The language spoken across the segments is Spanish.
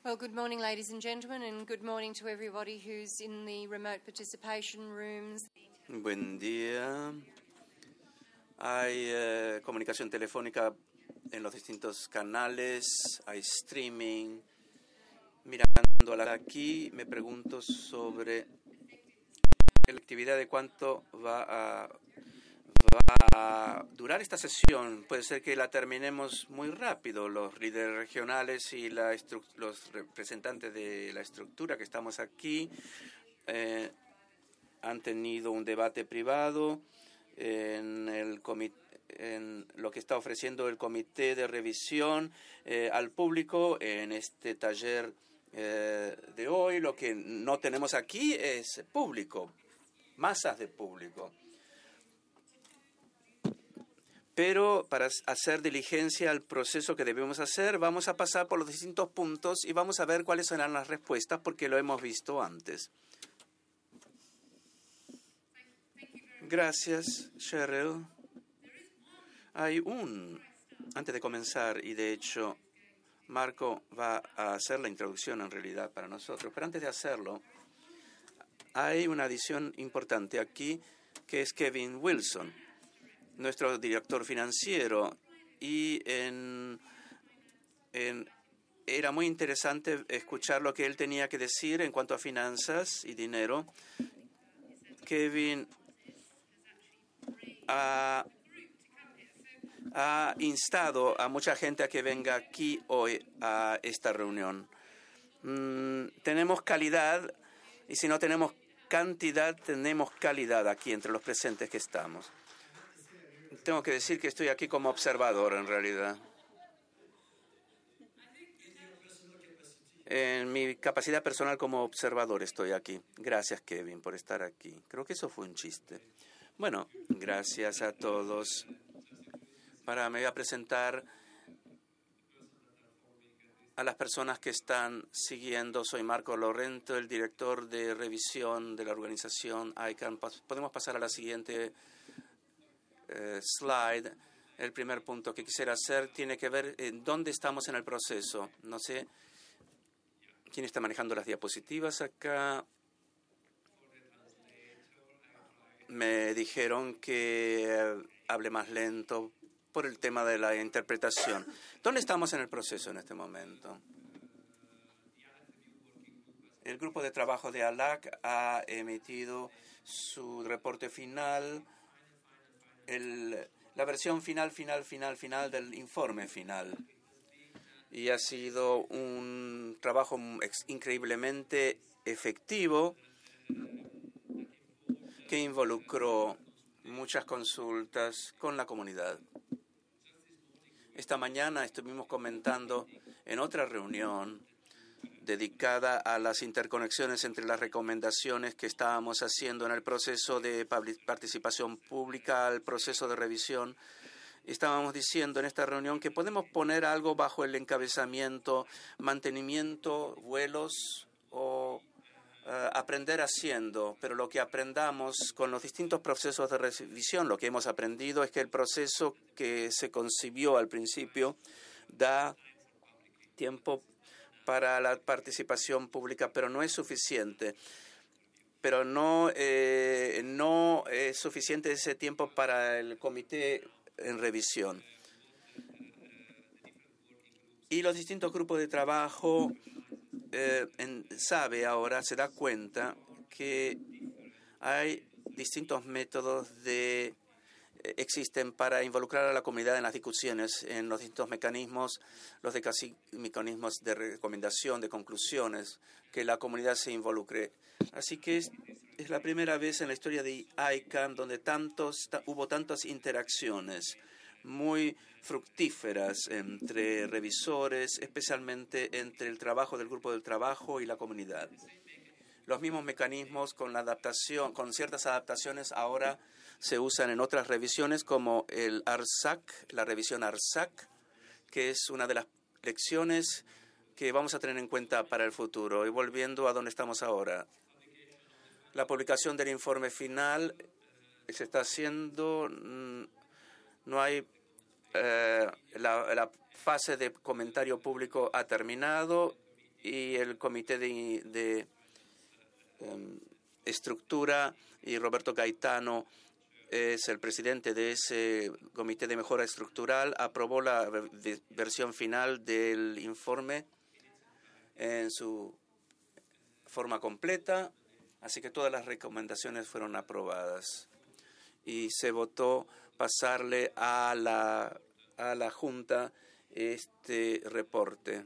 Well, good morning, ladies and gentlemen, and good morning to everybody who's in the remote participation rooms. Buen día. Hay comunicación telefónica en los distintos canales, hay streaming. Mirando aquí, me pregunto sobre la actividad de cuánto va a durar esta sesión. Puede ser que la terminemos muy rápido. Los líderes regionales y los representantes de la estructura que estamos aquí han tenido un debate privado en lo que está ofreciendo el comité de revisión al público en este taller de hoy. Lo que no tenemos aquí es público, masas de público. Pero para hacer diligencia al proceso que debemos hacer, vamos a pasar por los distintos puntos y vamos a ver cuáles serán las respuestas, porque lo hemos visto antes. Gracias, Cheryl. Antes de comenzar, y de hecho, Marco va a hacer la introducción en realidad para nosotros, pero antes de hacerlo, hay una adición importante aquí, que es Kevin Wilson, nuestro director financiero, y era muy interesante escuchar lo que él tenía que decir en cuanto a finanzas y dinero. Kevin ha instado a mucha gente a que venga aquí hoy a esta reunión. Tenemos calidad, y si no tenemos cantidad, tenemos calidad aquí entre los presentes que estamos. Tengo que decir que estoy aquí como observador, en realidad. En mi capacidad personal como observador estoy aquí. Gracias, Kevin, por estar aquí. Creo que eso fue un chiste. Bueno, gracias a todos. Me voy a presentar a las personas que están siguiendo. Soy Marco Lorento, el director de revisión de la organización ICANN. Podemos pasar a la siguiente slide. El primer punto que quisiera hacer tiene que ver en dónde estamos en el proceso. No sé quién está manejando las diapositivas acá. Me dijeron que hable más lento por el tema de la interpretación. ¿Dónde estamos en el proceso en este momento? El grupo de trabajo de ALAC ha emitido su reporte final, la versión final del informe final. Y ha sido un trabajo increíblemente efectivo que involucró muchas consultas con la comunidad. Esta mañana estuvimos comentando en otra reunión dedicada a las interconexiones entre las recomendaciones que estábamos haciendo en el proceso de participación pública, al proceso de revisión. Estábamos diciendo en esta reunión que podemos poner algo bajo el encabezamiento mantenimiento, vuelos o aprender haciendo, pero lo que aprendamos con los distintos procesos de revisión, lo que hemos aprendido es que el proceso que se concibió al principio da tiempo para la participación pública, pero no es suficiente. Pero no es suficiente ese tiempo para el comité en revisión. Y los distintos grupos de trabajo se da cuenta que hay distintos métodos existen para involucrar a la comunidad en las discusiones, en los distintos mecanismos, mecanismos de recomendación, de conclusiones, que la comunidad se involucre. Así que es la primera vez en la historia de ICANN donde hubo tantas interacciones muy fructíferas entre revisores, especialmente entre el trabajo del grupo del trabajo y la comunidad. Los mismos mecanismos con ciertas adaptaciones ahora se usan en otras revisiones como el ARSAC, la revisión ARSAC, que es una de las lecciones que vamos a tener en cuenta para el futuro. Y volviendo a donde estamos ahora, la publicación del informe final se está haciendo. No hay la fase de comentario público ha terminado y el comité de estructura, y Roberto Gaetano es el presidente de ese comité de mejora estructural, aprobó la versión final del informe en su forma completa, así que todas las recomendaciones fueron aprobadas y se votó pasarle a la Junta este reporte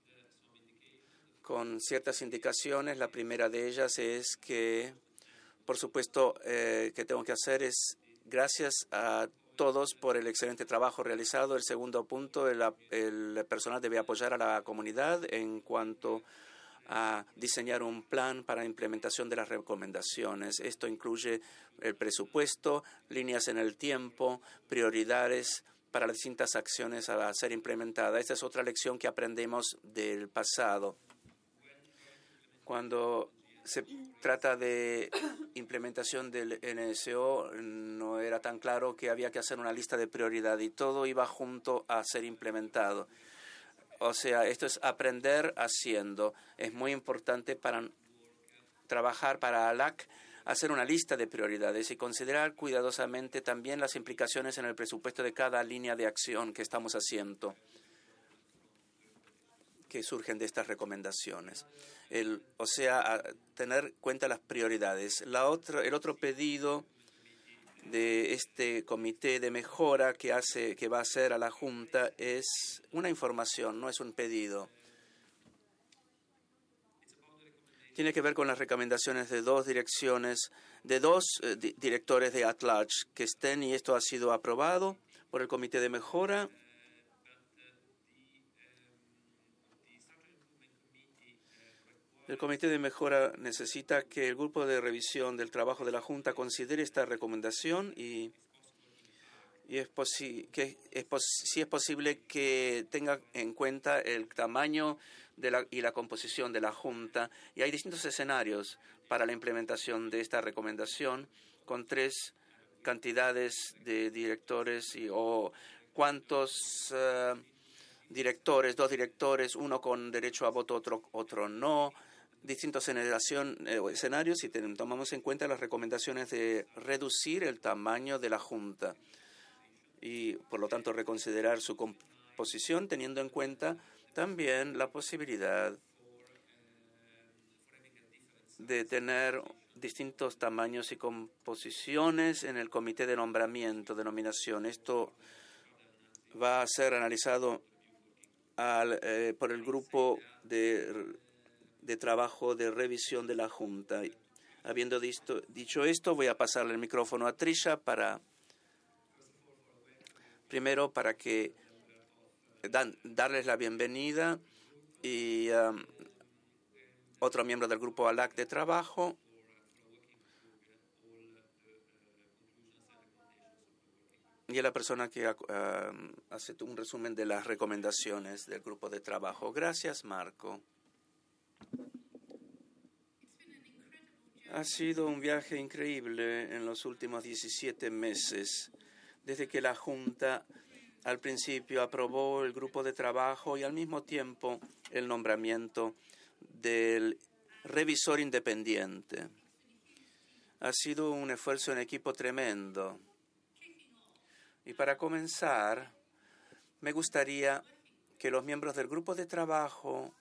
con ciertas indicaciones. La primera de ellas es que, por supuesto, que tengo que hacer es gracias a todos por el excelente trabajo realizado. El segundo punto, el personal debe apoyar a la comunidad en cuanto a diseñar un plan para implementación de las recomendaciones. Esto incluye el presupuesto, líneas en el tiempo, prioridades para las distintas acciones a ser implementadas. Esta es otra lección que aprendemos del pasado. Cuando se trata de implementación del NSO, no era tan claro que había que hacer una lista de prioridad y todo iba junto a ser implementado. O sea, esto es aprender haciendo. Es muy importante para trabajar para ALAC, hacer una lista de prioridades y considerar cuidadosamente también las implicaciones en el presupuesto de cada línea de acción que estamos haciendo, que surgen de estas recomendaciones. O sea, tener en cuenta las prioridades. El otro pedido de este comité de mejora que va a hacer a la Junta es una información, no es un pedido. Tiene que ver con las recomendaciones de dos directores de at-large que estén, y esto ha sido aprobado por el comité de mejora. El comité de mejora necesita que el grupo de revisión del trabajo de la Junta considere esta recomendación y si es posible que tenga en cuenta el tamaño y la composición de la Junta. Y hay distintos escenarios para la implementación de esta recomendación con 3 cantidades de directores o cuántos directores, 2 directores, uno con derecho a voto, otro no. Distintos escenarios y tomamos en cuenta las recomendaciones de reducir el tamaño de la Junta y, por lo tanto, reconsiderar su composición, teniendo en cuenta también la posibilidad de tener distintos tamaños y composiciones en el comité de nombramiento, de nominación. Esto va a ser analizado por el grupo de trabajo de revisión de la Junta. Habiendo dicho esto, voy a pasarle el micrófono a Trisha para que darles la bienvenida y otro miembro del grupo ALAC de trabajo. Y es la persona que hace un resumen de las recomendaciones del grupo de trabajo. Gracias, Marco. Ha sido un viaje increíble en los últimos 17 meses, desde que la Junta al principio aprobó el grupo de trabajo y al mismo tiempo el nombramiento del revisor independiente. Ha sido un esfuerzo en equipo tremendo. Y para comenzar, me gustaría que los miembros del grupo de trabajo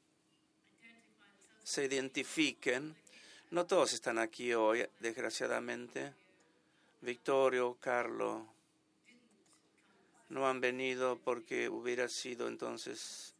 se identifiquen. No todos están aquí hoy, desgraciadamente. Victorio, Carlos, no han venido porque hubiera sido entonces...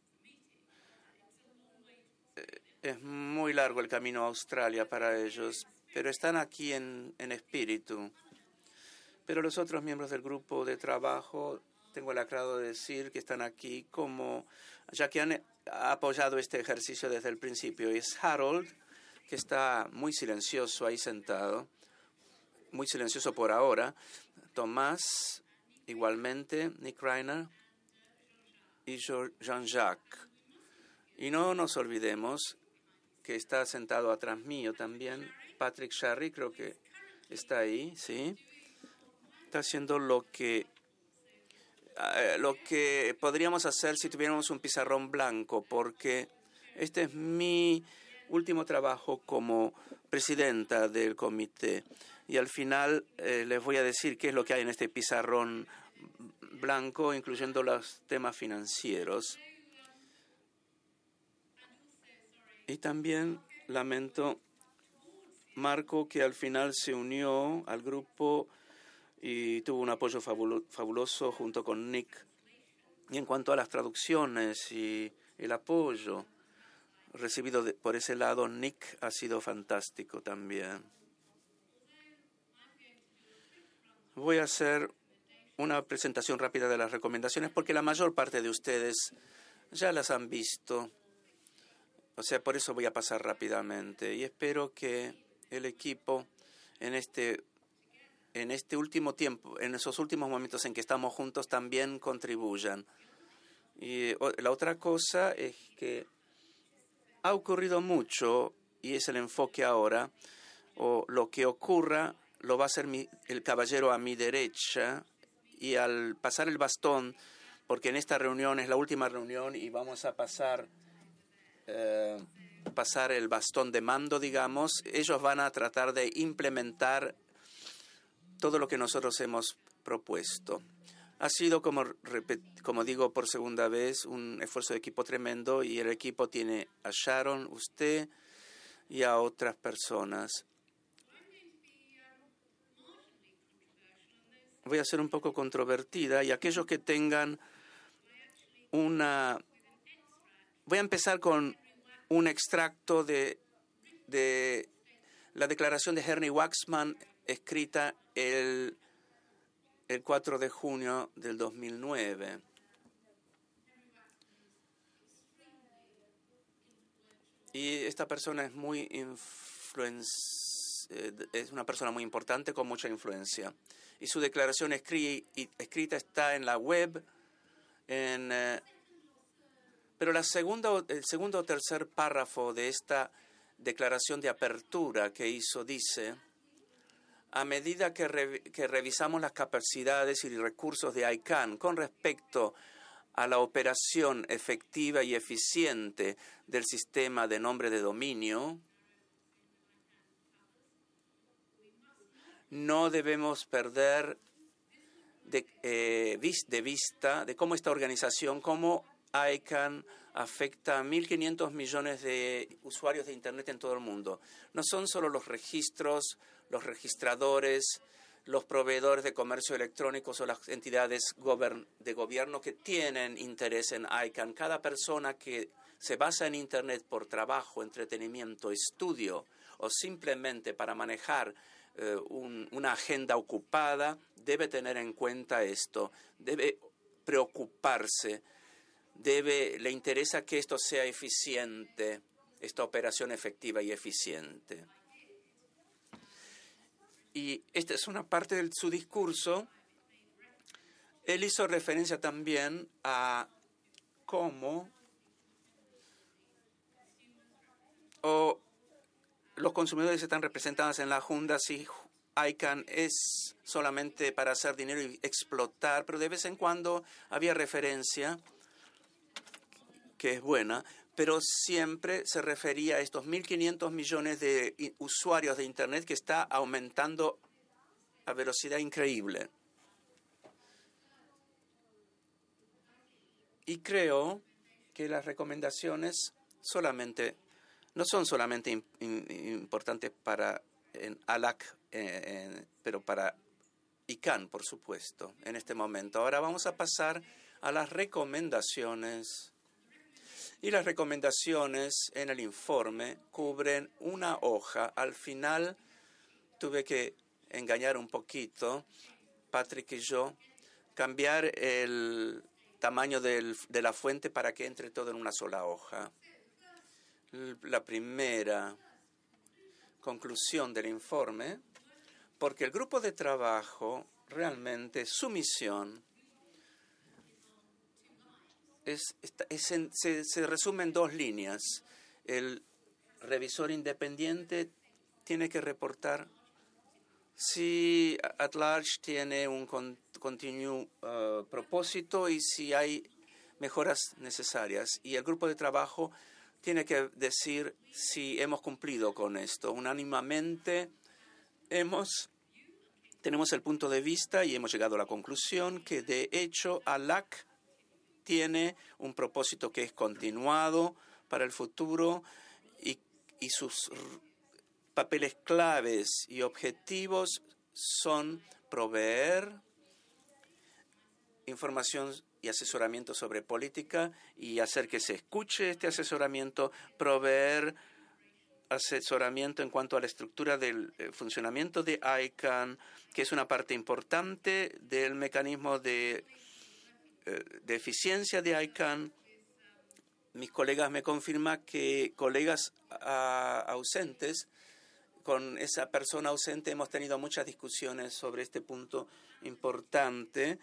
Es muy largo el camino a Australia para ellos, pero están aquí en espíritu. Pero los otros miembros del grupo de trabajo, tengo el agrado de decir que están aquí ya que han apoyado este ejercicio desde el principio. Es Harold, que está muy silencioso ahí sentado, muy silencioso por ahora. Tomás, igualmente, Nick Reiner y Jean-Jacques. Y no nos olvidemos que está sentado atrás mío también Patrick Sharry, creo que está ahí, ¿sí? Está haciendo lo que podríamos hacer si tuviéramos un pizarrón blanco, porque Este es mi último trabajo como presidenta del comité. Y al final les voy a decir qué es lo que hay en este pizarrón blanco, incluyendo los temas financieros. Y también lamento Marco, que al final se unió al grupo y tuvo un apoyo fabuloso junto con Nick. Y en cuanto a las traducciones y el apoyo recibido por ese lado, Nick ha sido fantástico también. Voy a hacer una presentación rápida de las recomendaciones porque la mayor parte de ustedes ya las han visto. O sea, por eso voy a pasar rápidamente. Y espero que el equipo en este último tiempo, en esos últimos momentos en que estamos juntos, también contribuyan. Y la otra cosa es que ha ocurrido mucho, y es el enfoque ahora, o lo que ocurra lo va a hacer el caballero a mi derecha, y al pasar el bastón, porque en esta reunión es la última reunión y vamos a pasar el bastón de mando, digamos, ellos van a tratar de implementar todo lo que nosotros hemos propuesto. Ha sido, como digo por segunda vez, un esfuerzo de equipo tremendo, y el equipo tiene a Sharon, usted y a otras personas. Voy a ser un poco controvertida, y aquellos que tengan voy a empezar con un extracto de la declaración de Ernie Waxman escrita el 4 de junio del 2009. Y esta persona es es una persona muy importante con mucha influencia. Y su declaración escrita está en la web, pero el segundo o tercer párrafo de esta declaración de apertura que hizo dice: a medida que revisamos las capacidades y recursos de ICANN con respecto a la operación efectiva y eficiente del sistema de nombre de dominio, no debemos perder de vista de cómo esta organización, cómo ICANN afecta a 1.500 millones de usuarios de Internet en todo el mundo. No son solo los registros, los registradores, los proveedores de comercio electrónico o las entidades de gobierno que tienen interés en ICANN. Cada persona que se basa en Internet por trabajo, entretenimiento, estudio o simplemente para manejar una agenda ocupada debe tener en cuenta esto, debe preocuparse, le interesa que esto sea eficiente, esta operación efectiva y eficiente. Y esta es una parte de su discurso. Él hizo referencia también a cómo los consumidores están representados en la Junta. Si ICANN es solamente para hacer dinero y explotar, pero de vez en cuando había referencia, que es buena, pero siempre se refería a estos 1.500 millones de usuarios de Internet que está aumentando a velocidad increíble. Y creo que las recomendaciones no son solamente importantes para ALAC, pero para ICANN, por supuesto, en este momento. Ahora vamos a pasar a las recomendaciones. Y las recomendaciones en el informe cubren una hoja. Al final tuve que engañar un poquito, Patrick y yo, cambiar el tamaño de la fuente para que entre todo en una sola hoja. La primera conclusión del informe, porque el grupo de trabajo, realmente su misión se resume en 2 líneas. El revisor independiente tiene que reportar si at large tiene un continuo propósito y si hay mejoras necesarias. Y el grupo de trabajo tiene que decir si hemos cumplido con esto. Unánimemente tenemos el punto de vista y hemos llegado a la conclusión que, de hecho, ALAC tiene un propósito que es continuado para el futuro y sus papeles claves y objetivos son proveer información y asesoramiento sobre política y hacer que se escuche este asesoramiento, proveer asesoramiento en cuanto a la estructura del funcionamiento de ICANN, que es una parte importante del mecanismo de eficiencia de ICANN. Mis colegas me confirman que colegas ausentes, con esa persona ausente hemos tenido muchas discusiones sobre este punto importante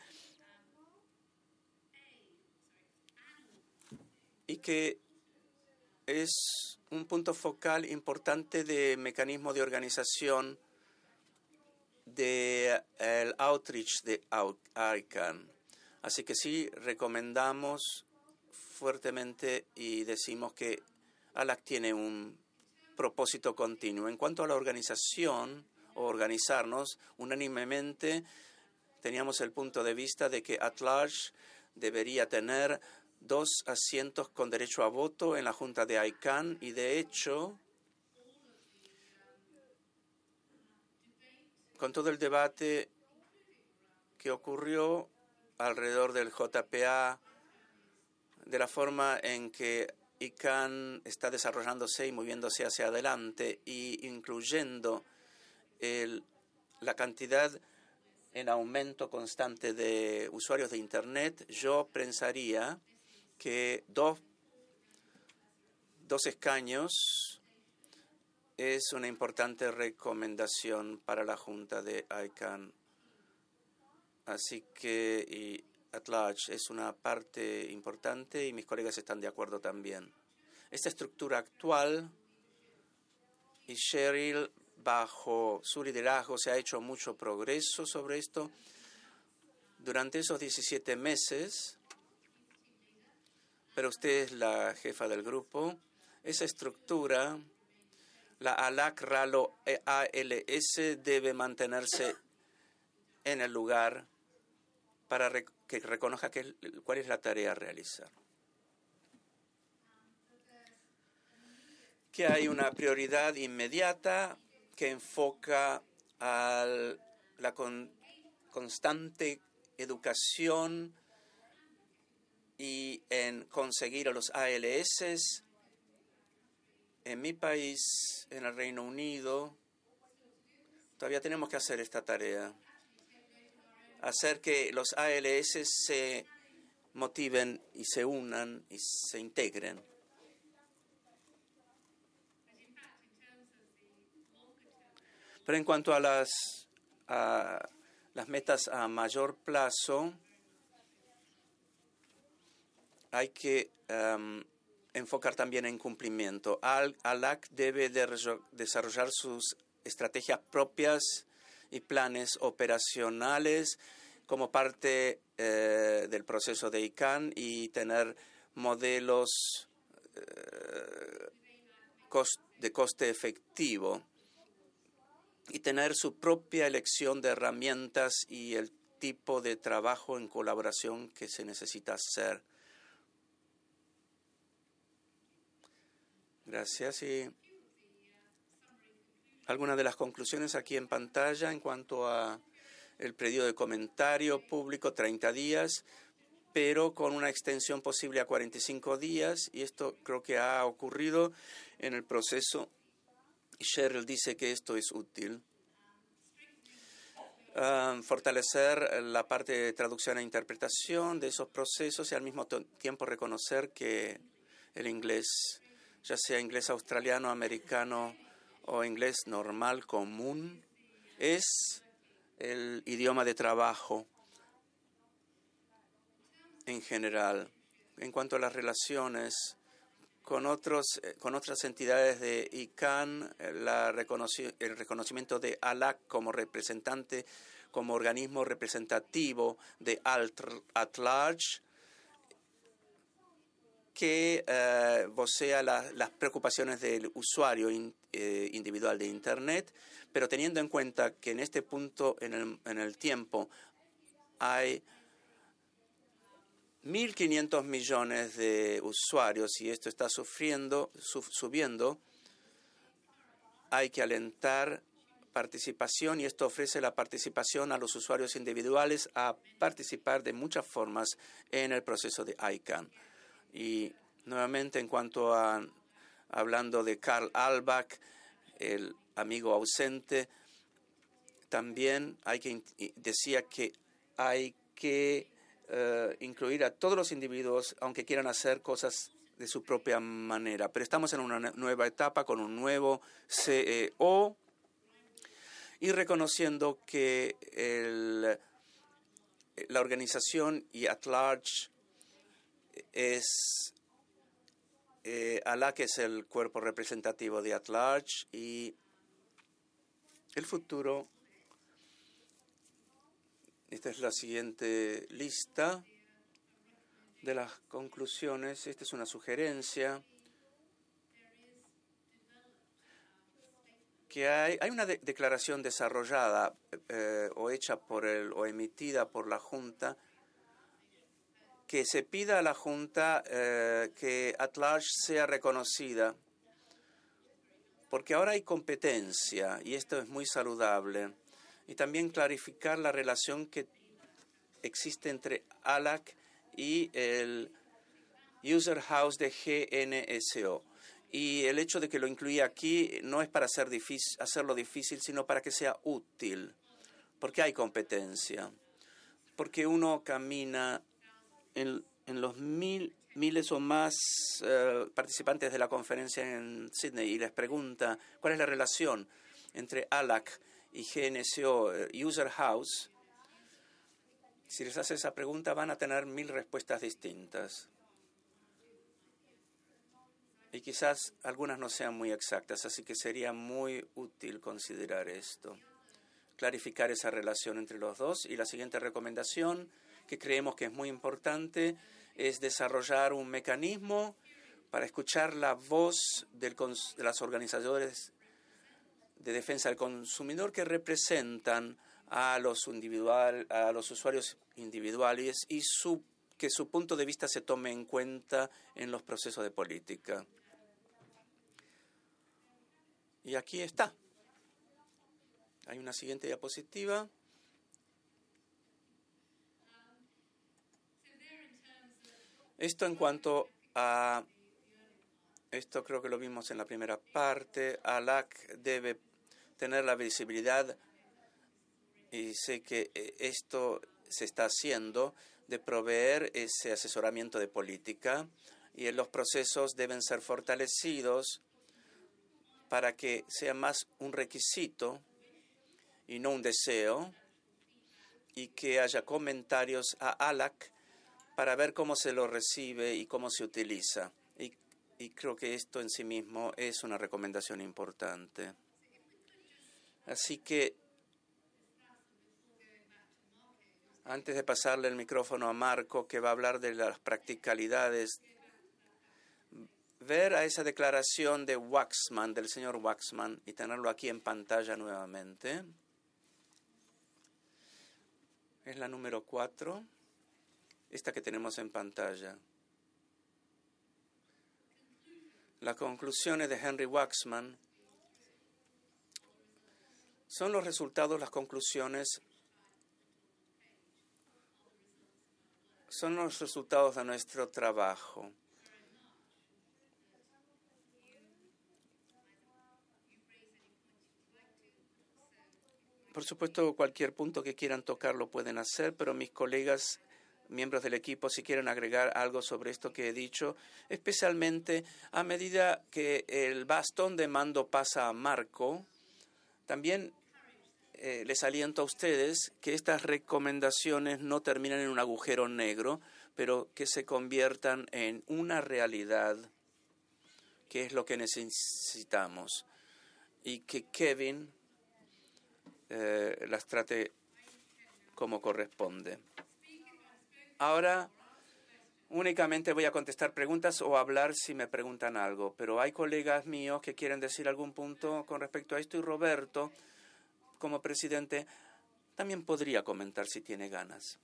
y que es un punto focal importante de mecanismo de organización del outreach de ICANN. Así que sí, recomendamos fuertemente y decimos que ALAC tiene un propósito continuo. En cuanto a la organización o organizarnos, unánimemente teníamos el punto de vista de que at-large debería tener 2 asientos con derecho a voto en la Junta de ICANN y, de hecho, con todo el debate que ocurrió alrededor del JPA, de la forma en que ICANN está desarrollándose y moviéndose hacia adelante y incluyendo la cantidad en aumento constante de usuarios de Internet, yo pensaría que dos escaños es una importante recomendación para la Junta de ICANN. Así que at large es una parte importante y mis colegas están de acuerdo también. Esta estructura actual, y Cheryl, bajo su liderazgo, se ha hecho mucho progreso sobre esto. Durante esos 17 meses, pero usted es la jefa del grupo, esa estructura, la ALAC-RALO-ALS, debe mantenerse en el lugar para que reconozca cuál es la tarea a realizar. Que hay una prioridad inmediata que enfoca a la constante educación y en conseguir a los ALS. En mi país, en el Reino Unido, todavía tenemos que hacer esta tarea. Hacer que los ALS se motiven y se unan y se integren. Pero en cuanto a las metas a mayor plazo, hay que enfocar también en cumplimiento. ALAC debe desarrollar sus estrategias propias y planes operacionales como parte del proceso de ICANN y tener modelos de coste efectivo y tener su propia elección de herramientas y el tipo de trabajo en colaboración que se necesita hacer. Gracias. Y algunas de las conclusiones aquí en pantalla en cuanto a el periodo de comentario público, 30 días, pero con una extensión posible a 45 días, y esto creo que ha ocurrido en el proceso. Cheryl dice que esto es útil. Fortalecer la parte de traducción e interpretación de esos procesos y al mismo tiempo reconocer que el inglés, ya sea inglés australiano, americano o inglés normal, común, es el idioma de trabajo en general. En cuanto a las relaciones con otras entidades de ICANN, el reconocimiento de ALAC como representante, como organismo representativo de at large, que vocea las preocupaciones del usuario individual de Internet, pero teniendo en cuenta que en este punto en el tiempo hay 1.500 millones de usuarios y esto está subiendo, hay que alentar participación y esto ofrece la participación a los usuarios individuales a participar de muchas formas en el proceso de ICANN. Y nuevamente en cuanto a, hablando de Carl Albach, el amigo ausente, también decía que hay que incluir a todos los individuos, aunque quieran hacer cosas de su propia manera. Pero estamos en una nueva etapa con un nuevo CEO y reconociendo que la organización y at large es ALAC es el cuerpo representativo de at large y el futuro. Esta es la siguiente lista de las conclusiones. Esta es una sugerencia que hay una declaración desarrollada o hecha o emitida por la Junta que se pida a la Junta que at large sea reconocida porque ahora hay competencia y esto es muy saludable. Y también clarificar la relación que existe entre ALAC y el User House de GNSO. Y el hecho de que lo incluya aquí no es para hacerlo difícil, sino para que sea útil. Porque hay competencia. Porque uno camina en los miles o más participantes de la conferencia en Sydney y les pregunta cuál es la relación entre ALAC y GNSO, User House. Si les hace esa pregunta van a tener 1.000 respuestas distintas. Y quizás algunas no sean muy exactas, así que sería muy útil considerar esto. Clarificar esa relación entre los dos. Y la siguiente recomendación, que creemos que es muy importante, es desarrollar un mecanismo para escuchar la voz de las organizaciones de defensa del consumidor que representan a los usuarios individuales y que su punto de vista se tome en cuenta en los procesos de política. Y aquí está. Hay una siguiente diapositiva. Esto en cuanto a... Esto creo que lo vimos en la primera parte. ALAC debe tener la visibilidad, y sé que esto se está haciendo, de proveer ese asesoramiento de política y los procesos deben ser fortalecidos para que sea más un requisito y no un deseo y que haya comentarios a ALAC para ver cómo se lo recibe y cómo se utiliza. Y creo que esto en sí mismo es una recomendación importante. Así que, antes de pasarle el micrófono a Marco, que va a hablar de las practicalidades, ver a esa declaración de Waxman, del señor Waxman, y tenerlo aquí en pantalla nuevamente. Es la número 4, esta que tenemos en pantalla. Las conclusiones de Henry Waxman son los resultados, las conclusiones, son los resultados de nuestro trabajo. Por supuesto, cualquier punto que quieran tocar lo pueden hacer, pero mis colegas, miembros del equipo, si quieren agregar algo sobre esto que he dicho, especialmente a medida que el bastón de mando pasa a Marco, también les aliento a ustedes que estas recomendaciones no terminen en un agujero negro, pero que se conviertan en una realidad, que es lo que necesitamos, y que Kevin las trate como corresponde. Ahora, Únicamente voy a contestar preguntas o hablar si me preguntan algo, pero hay colegas míos que quieren decir algún punto con respecto a esto y Roberto, como presidente, también podría comentar si tiene ganas.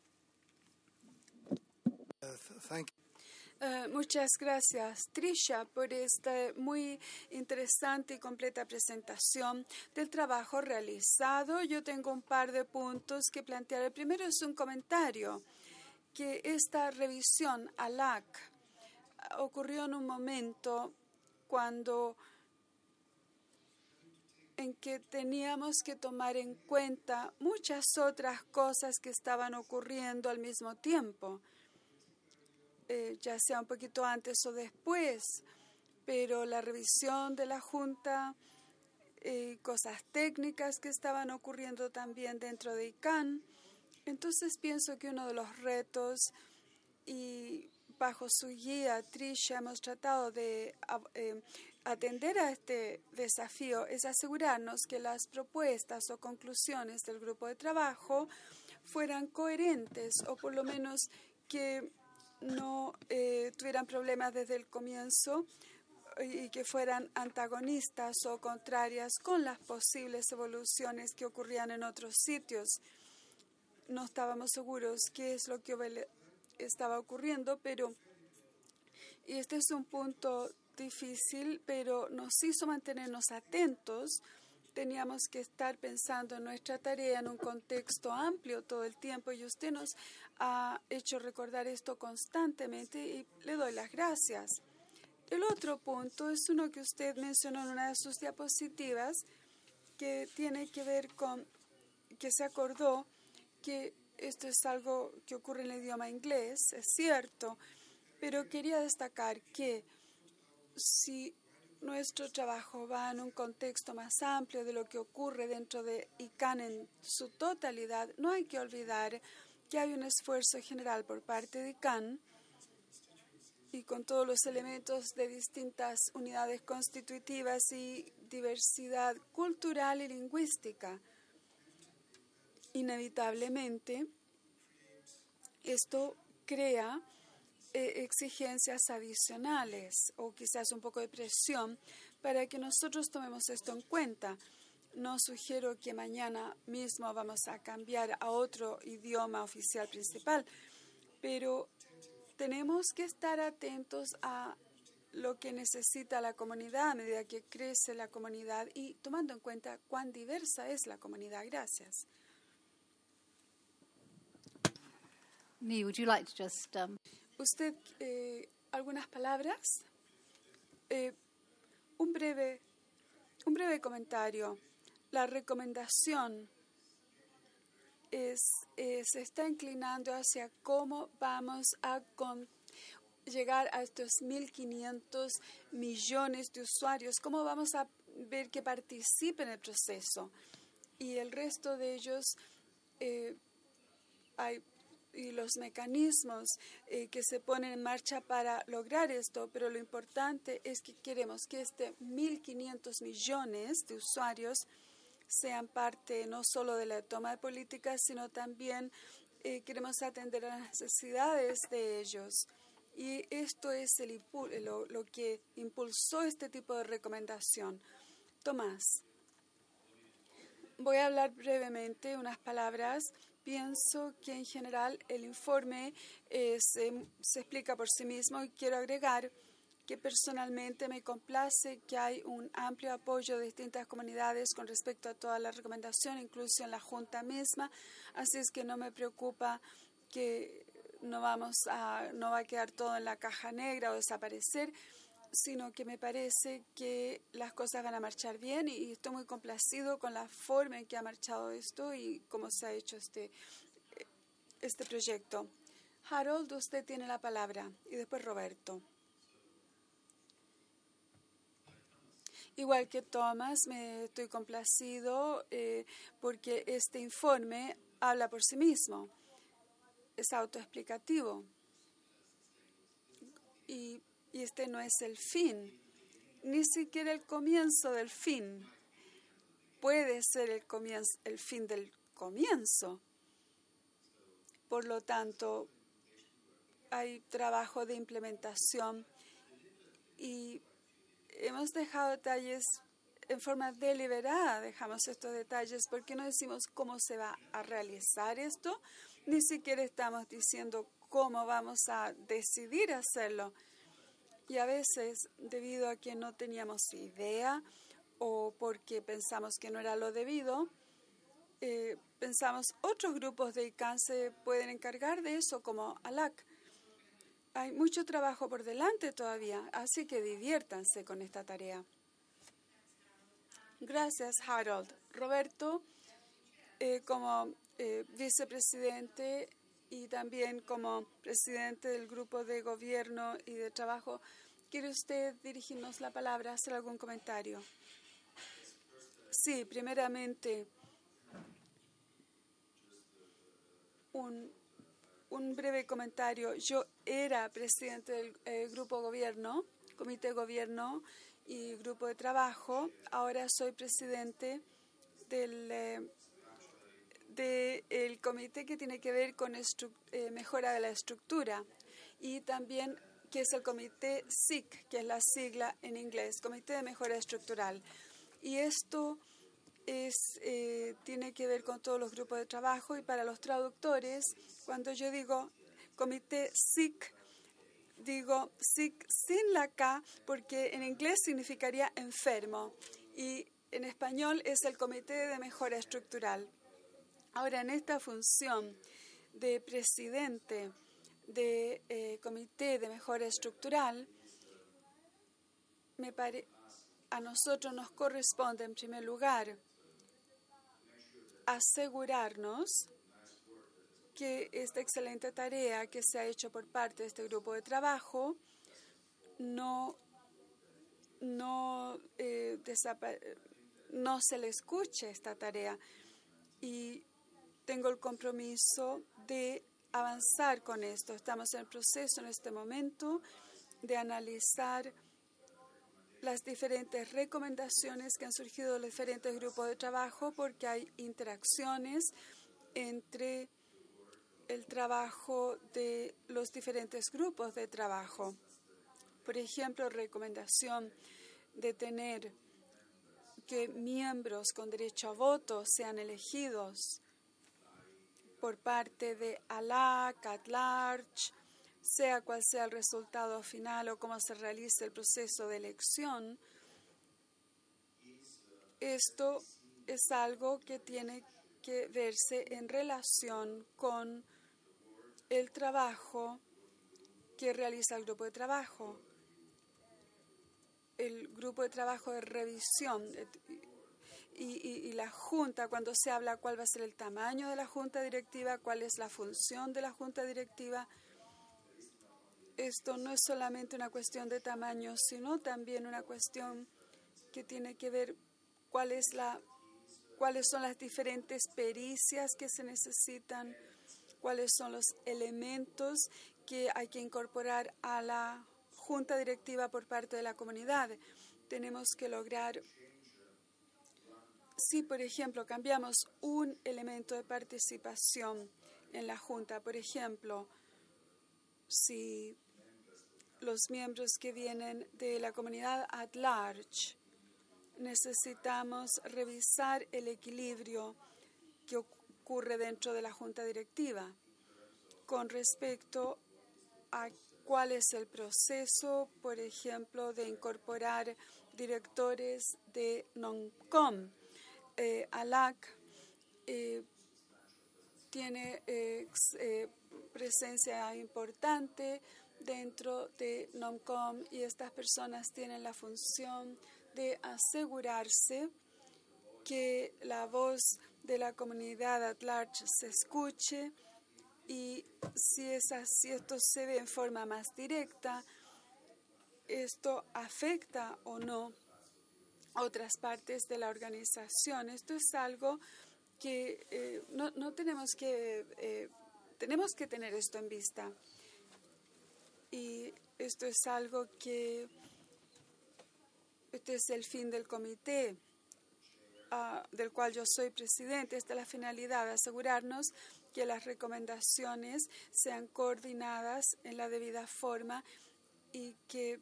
Muchas gracias, Trisha, por esta muy interesante y completa presentación del trabajo realizado. Yo tengo un par de puntos que plantear. El primero es un comentario, que esta revisión a LAC ocurrió en un momento en que teníamos que tomar en cuenta muchas otras cosas que estaban ocurriendo al mismo tiempo. Ya sea un poquito antes o después, pero la revisión de la Junta, cosas técnicas que estaban ocurriendo también dentro de ICANN. Entonces pienso que uno de los retos, y bajo su guía, Trisha, hemos tratado de atender a este desafío, es asegurarnos que las propuestas o conclusiones del grupo de trabajo fueran coherentes o por lo menos que no tuvieran problemas desde el comienzo y que fueran antagonistas o contrarias con las posibles evoluciones que ocurrían en otros sitios. No estábamos seguros qué es lo que estaba ocurriendo, y este es un punto difícil, pero nos hizo mantenernos atentos. Teníamos que estar pensando en nuestra tarea en un contexto amplio todo el tiempo y usted nos ha hecho recordar esto constantemente y le doy las gracias. El otro punto es uno que usted mencionó en una de sus diapositivas, que tiene que ver con que se acordó que esto es algo que ocurre en el idioma inglés, es cierto, pero quería destacar que si nuestro trabajo va en un contexto más amplio de lo que ocurre dentro de ICANN en su totalidad, no hay que olvidar que hay un esfuerzo general por parte de ICANN y con todos los elementos de distintas unidades constitutivas y diversidad cultural y lingüística. Inevitablemente, esto crea exigencias adicionales o quizás un poco de presión para que nosotros tomemos esto en cuenta. No sugiero que mañana mismo vamos a cambiar a otro idioma oficial principal, pero tenemos que estar atentos a lo que necesita la comunidad a medida que crece la comunidad y tomando en cuenta cuán diversa es la comunidad. Gracias. Nee, would you like to just... ¿Usted, algunas palabras? Un breve comentario. La recomendación se está inclinando hacia cómo vamos a llegar a estos 1.500 millones de usuarios, cómo vamos a ver que participen en el proceso. Y el resto de ellos y los mecanismos que se ponen en marcha para lograr esto, pero lo importante es que queremos que 1.500 millones de usuarios sean parte no solo de la toma de políticas, sino también queremos atender a las necesidades de ellos. Y esto es lo que impulsó este tipo de recomendación. Tomás, voy a hablar brevemente unas palabras. Pienso que en general el informe se explica por sí mismo y quiero agregar que personalmente me complace que hay un amplio apoyo de distintas comunidades con respecto a toda la recomendación, incluso en la Junta misma, así es que no me preocupa que no va a quedar todo en la caja negra o desaparecer, sino que me parece que las cosas van a marchar bien y estoy muy complacido con la forma en que ha marchado esto y cómo se ha hecho este proyecto. Harold, usted tiene la palabra y después Roberto. Igual que Thomas, me estoy complacido porque este informe habla por sí mismo, es autoexplicativo y este no es el fin, ni siquiera el comienzo del fin. Puede ser el fin del comienzo. Por lo tanto, hay trabajo de implementación y hemos dejado detalles en forma deliberada, dejamos estos detalles porque no decimos cómo se va a realizar esto, ni siquiera estamos diciendo cómo vamos a decidir hacerlo. Y a veces, debido a que no teníamos idea o porque pensamos que no era lo debido, pensamos otros grupos de ICANN se pueden encargar de eso, como ALAC. Hay mucho trabajo por delante todavía, así que diviértanse con esta tarea. Gracias, Harold. Roberto, como vicepresidente y también como presidente del grupo de gobierno y de trabajo, ¿quiere usted dirigirnos la palabra, hacer algún comentario? Sí, primeramente, un breve comentario. Yo era presidente del grupo gobierno, comité de gobierno y grupo de trabajo. Ahora soy presidente del comité que tiene que ver con mejora de la estructura y también que es el comité SIC, que es la sigla en inglés, Comité de Mejora Estructural. Y esto tiene que ver con todos los grupos de trabajo y para los traductores, cuando yo digo comité SIC, digo SIC sin la K porque en inglés significaría enfermo y en español es el Comité de Mejora Estructural. Ahora, en esta función de presidente de Comité de Mejora Estructural, a nosotros nos corresponde, en primer lugar, asegurarnos que esta excelente tarea que se ha hecho por parte de este grupo de trabajo no se le escuche esta tarea. Y tengo el compromiso de avanzar con esto. Estamos en el proceso en este momento de analizar las diferentes recomendaciones que han surgido de los diferentes grupos de trabajo porque hay interacciones entre el trabajo de los diferentes grupos de trabajo. Por ejemplo, recomendación de tener que miembros con derecho a voto sean elegidos por parte de ALAC, at-large, sea cual sea el resultado final o cómo se realice el proceso de elección. Esto es algo que tiene que verse en relación con el trabajo que realiza el grupo de trabajo. El grupo de trabajo de revisión y la junta, cuando se habla cuál va a ser el tamaño de la junta directiva, cuál es la función de la junta directiva. Esto no es solamente una cuestión de tamaño, sino también una cuestión que tiene que ver cuáles son las diferentes pericias que se necesitan, cuáles son los elementos que hay que incorporar a la junta directiva por parte de la comunidad. Tenemos que lograr, si por ejemplo cambiamos un elemento de participación en la junta, por ejemplo, si los miembros que vienen de la comunidad at large, necesitamos revisar el equilibrio que ocurre dentro de la junta directiva con respecto a cuál es el proceso, por ejemplo, de incorporar directores de NONCOM. ALAC tiene presencia importante dentro de NONCOM y estas personas tienen la función de asegurarse que la voz de la comunidad at large se escuche y si esto se ve en forma más directa, esto afecta o no otras partes de la organización. Esto es algo que tenemos que tener esto en vista. Y esto es algo que este es el fin del comité. del cual yo soy presidente. Esta es la finalidad, de asegurarnos que las recomendaciones sean coordinadas en la debida forma y que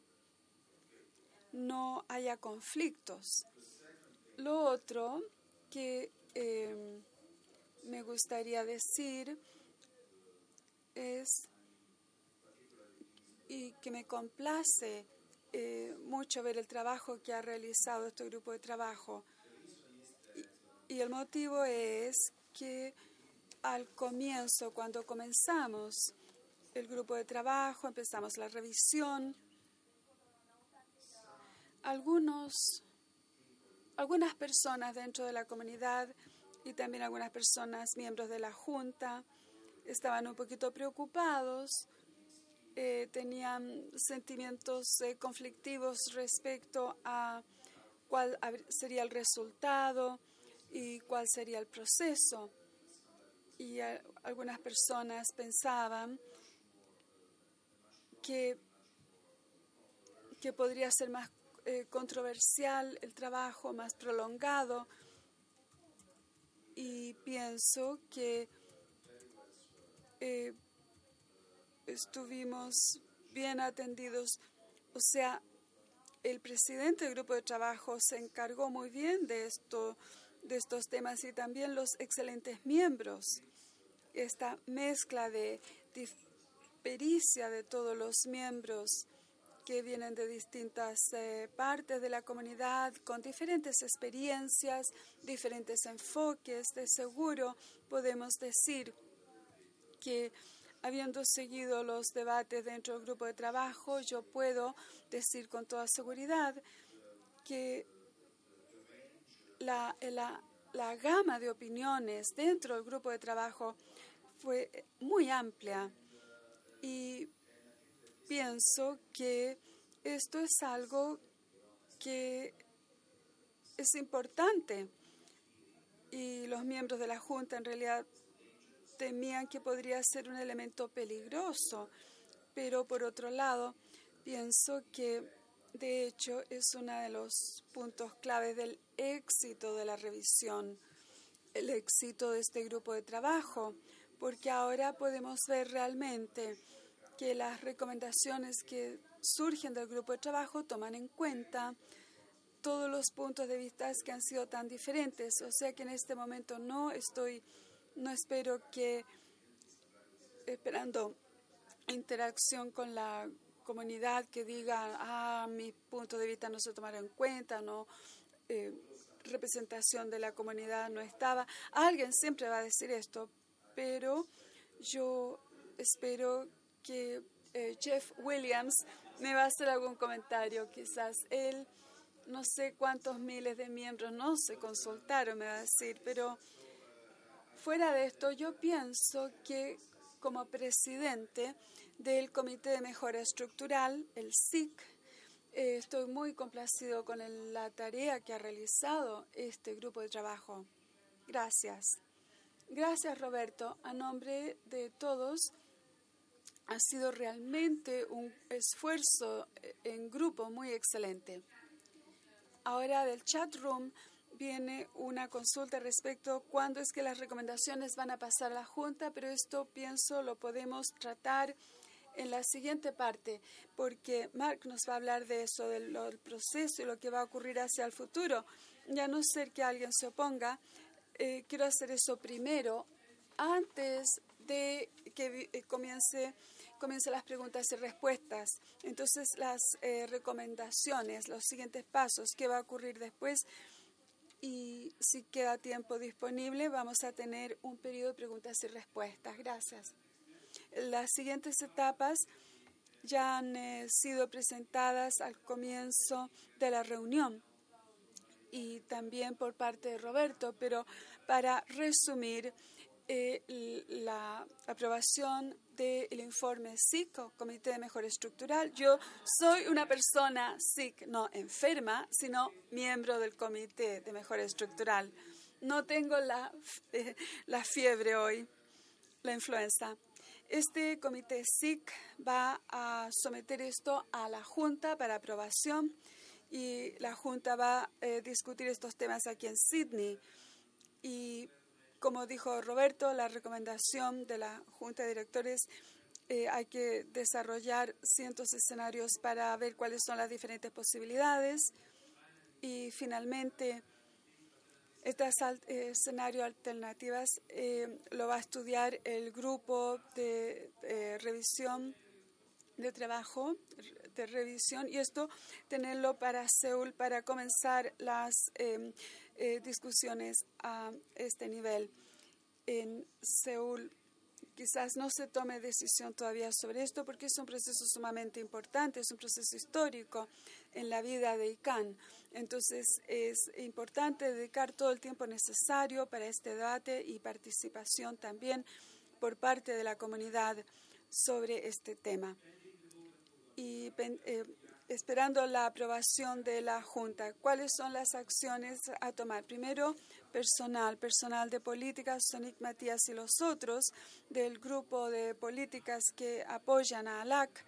no haya conflictos. Lo otro que me gustaría decir es, y que me complace mucho ver el trabajo que ha realizado este grupo de trabajo. Y el motivo es que al comienzo, cuando comenzamos el grupo de trabajo, empezamos la revisión, algunas personas dentro de la comunidad y también algunas personas, miembros de la Junta, estaban un poquito preocupados, tenían sentimientos conflictivos respecto a cuál sería el resultado y cuál sería el proceso. Y algunas personas pensaban que podría ser más controversial el trabajo, más prolongado. Y pienso que estuvimos bien atendidos. O sea, el presidente del grupo de trabajo se encargó muy bien de estos temas y también los excelentes miembros. Esta mezcla de pericia de todos los miembros que vienen de distintas partes de la comunidad, con diferentes experiencias, diferentes enfoques. De seguro podemos decir que, habiendo seguido los debates dentro del grupo de trabajo, yo puedo decir con toda seguridad que la gama de opiniones dentro del grupo de trabajo fue muy amplia. Y pienso que esto es algo que es importante. Y los miembros de la Junta en realidad temían que podría ser un elemento peligroso. Pero por otro lado, pienso que de hecho es uno de los puntos claves del éxito de la revisión, el éxito de este grupo de trabajo, porque ahora podemos ver realmente que las recomendaciones que surgen del grupo de trabajo toman en cuenta todos los puntos de vista que han sido tan diferentes. O sea que en este momento no espero que, esperando interacción con la comunidad, que diga, mi punto de vista no se tomaron en cuenta, no, representación de la comunidad no estaba. Alguien siempre va a decir esto, pero yo espero que Jeff Williams me va a hacer algún comentario. Quizás él, no sé cuántos miles de miembros no se consultaron, me va a decir, pero fuera de esto, yo pienso que como presidente del Comité de Mejora Estructural, el SIC, estoy muy complacido con la tarea que ha realizado este grupo de trabajo. Gracias. Gracias, Roberto. A nombre de todos, ha sido realmente un esfuerzo en grupo muy excelente. Ahora del chat room viene una consulta respecto a cuándo es que las recomendaciones van a pasar a la Junta, pero esto pienso lo podemos tratar en la siguiente parte, porque Mark nos va a hablar de eso, del proceso y lo que va a ocurrir hacia el futuro. Ya a no ser que alguien se oponga, quiero hacer eso primero, antes de que comience las preguntas y respuestas. Entonces, las recomendaciones, los siguientes pasos, qué va a ocurrir después, y si queda tiempo disponible, vamos a tener un periodo de preguntas y respuestas. Gracias. Las siguientes etapas ya han sido presentadas al comienzo de la reunión y también por parte de Roberto, pero para resumir, la aprobación del informe SIC, o Comité de Mejora Estructural. Yo soy una persona SIC, no enferma, sino miembro del Comité de Mejora Estructural. No tengo la fiebre hoy, la influenza. Este comité SIC va a someter esto a la Junta para aprobación y la Junta va a discutir estos temas aquí en Sydney. Y como dijo Roberto, la recomendación de la Junta de Directores, hay que desarrollar cientos de escenarios para ver cuáles son las diferentes posibilidades. Y finalmente, estas escenarios alternativas lo va a estudiar el grupo de revisión de trabajo, de revisión, y esto tenerlo para Seúl para comenzar las discusiones a este nivel. En Seúl quizás no se tome decisión todavía sobre esto porque es un proceso sumamente importante, es un proceso histórico en la vida de ICANN. Entonces es importante dedicar todo el tiempo necesario para este debate y participación también por parte de la comunidad sobre este tema. Y esperando la aprobación de la Junta, ¿cuáles son las acciones a tomar? Primero, personal de políticas, Sonic Matías y los otros del grupo de políticas que apoyan a ALAC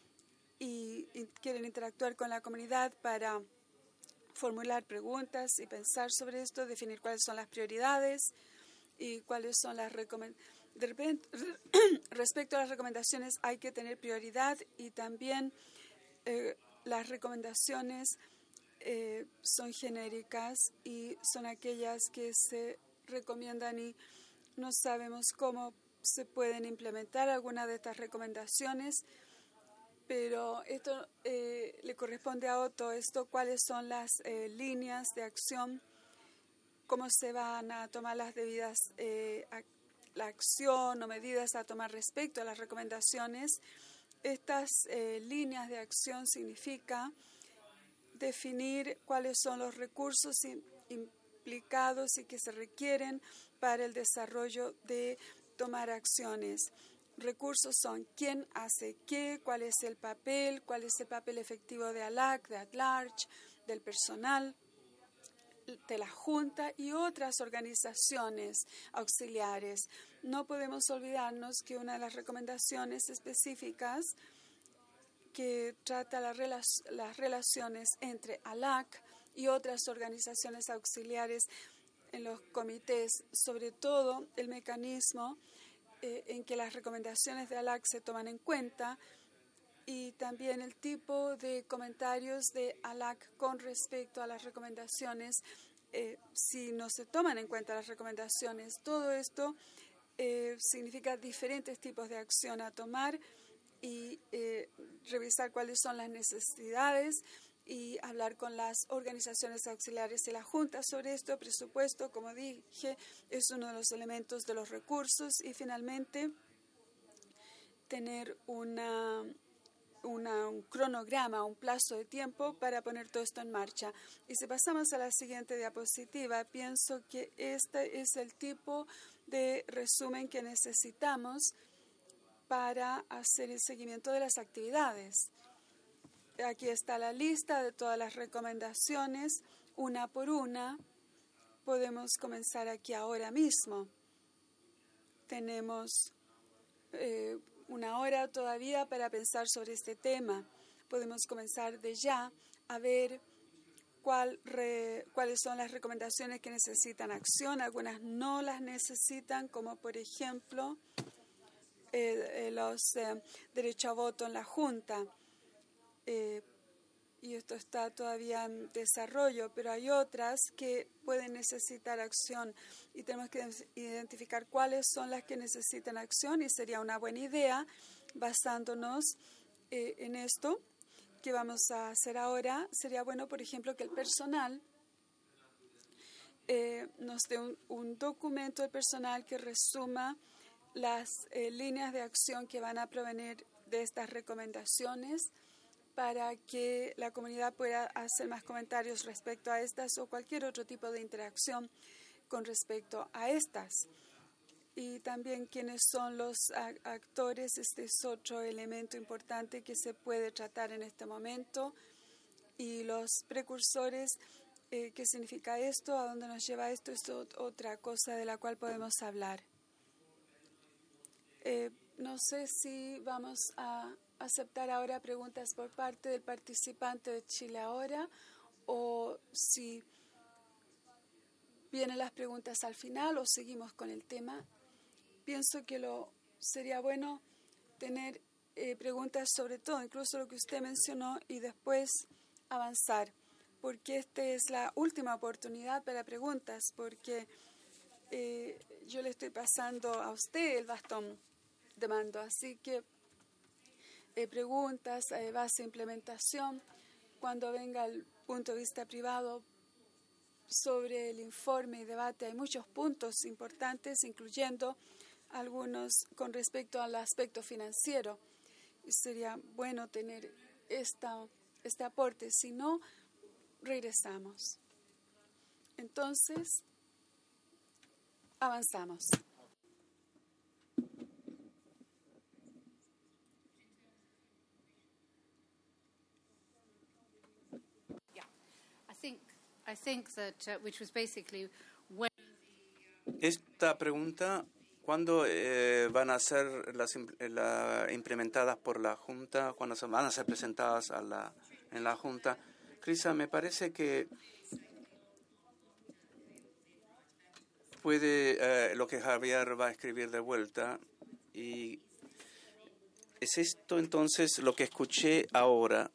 y quieren interactuar con la comunidad para formular preguntas y pensar sobre esto, definir cuáles son las prioridades y cuáles son las recomendaciones. Respecto a las recomendaciones hay que tener prioridad y también las recomendaciones son genéricas y son aquellas que se recomiendan y no sabemos cómo se pueden implementar algunas de estas recomendaciones, pero esto le corresponde a Otto, cuáles son las líneas de acción, cómo se van a tomar las debidas la acción o medidas a tomar respecto a las recomendaciones. Estas líneas de acción significa definir cuáles son los recursos implicados y que se requieren para el desarrollo de tomar acciones. Recursos son quién hace qué, cuál es el papel efectivo de ALAC, de at-large, del personal, de la Junta y otras organizaciones auxiliares. No podemos olvidarnos que una de las recomendaciones específicas que trata las relaciones entre ALAC y otras organizaciones auxiliares en los comités, sobre todo el mecanismo en que las recomendaciones de ALAC se toman en cuenta y también el tipo de comentarios de ALAC con respecto a las recomendaciones, si no se toman en cuenta las recomendaciones. Todo esto significa diferentes tipos de acción a tomar y revisar cuáles son las necesidades y hablar con las organizaciones auxiliares y la Junta sobre esto. Presupuesto, como dije, es uno de los elementos de los recursos y finalmente tener un cronograma, un plazo de tiempo para poner todo esto en marcha. Y si pasamos a la siguiente diapositiva, pienso que este es el tipo de resumen que necesitamos para hacer el seguimiento de las actividades. Aquí está la lista de todas las recomendaciones, una por una. Podemos comenzar aquí ahora mismo. Tenemos una hora todavía para pensar sobre este tema. Podemos comenzar de ya a ver cuáles son las recomendaciones que necesitan acción. Algunas no las necesitan, como por ejemplo los derechos a voto en la Junta. Y esto está todavía en desarrollo, pero hay otras que pueden necesitar acción y tenemos que identificar cuáles son las que necesitan acción y sería una buena idea, basándonos en esto que vamos a hacer ahora. Sería bueno, por ejemplo, que el personal nos dé un documento del personal que resuma las líneas de acción que van a provenir de estas recomendaciones, para que la comunidad pueda hacer más comentarios respecto a estas o cualquier otro tipo de interacción con respecto a estas. Y también quiénes son los actores, este es otro elemento importante que se puede tratar en este momento. Y los precursores, ¿qué significa esto? ¿A dónde nos lleva esto? Es otra cosa de la cual podemos hablar. No sé si vamos a aceptar ahora preguntas por parte del participante de Chile ahora o si vienen las preguntas al final o seguimos con el tema. Pienso que sería bueno tener preguntas sobre todo, incluso lo que usted mencionó, y después avanzar, porque esta es la última oportunidad para preguntas, porque yo le estoy pasando a usted el bastón de mando, así que preguntas, base implementación, cuando venga el punto de vista privado sobre el informe y debate, hay muchos puntos importantes, incluyendo algunos con respecto al aspecto financiero. Y sería bueno tener este aporte, si no, regresamos. Entonces, avanzamos. I think that which was basically when. Esta pregunta, ¿cuándo van a ser implementadas por la Junta? ¿Cuándo van a ser presentadas en la Junta? Crisa, me parece que puede lo que Javier va a escribir de vuelta, y es esto entonces lo que escuché ahora.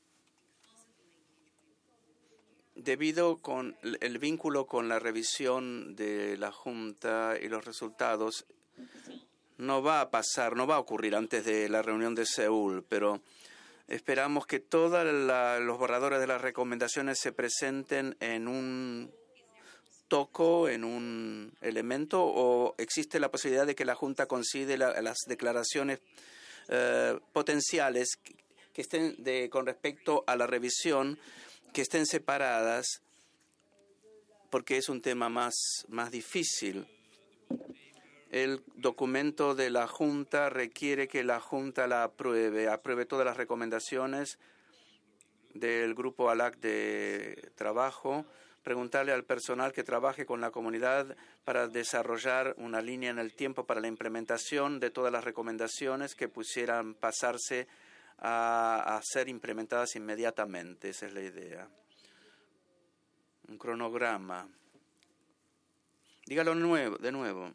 Debido con el vínculo con la revisión de la Junta y los resultados, no va a ocurrir antes de la reunión de Seúl, pero esperamos que todos los borradores de las recomendaciones se presenten en un toco, en un elemento, o existe la posibilidad de que la Junta considere las declaraciones potenciales que estén con respecto a la revisión, que estén separadas, porque es un tema más difícil. El documento de la Junta requiere que la Junta la apruebe todas las recomendaciones del Grupo ALAC de trabajo, preguntarle al personal que trabaje con la comunidad para desarrollar una línea en el tiempo para la implementación de todas las recomendaciones que pusieran pasarse a ser implementadas inmediatamente. Esa es la idea. Un cronograma. Dígalo de nuevo.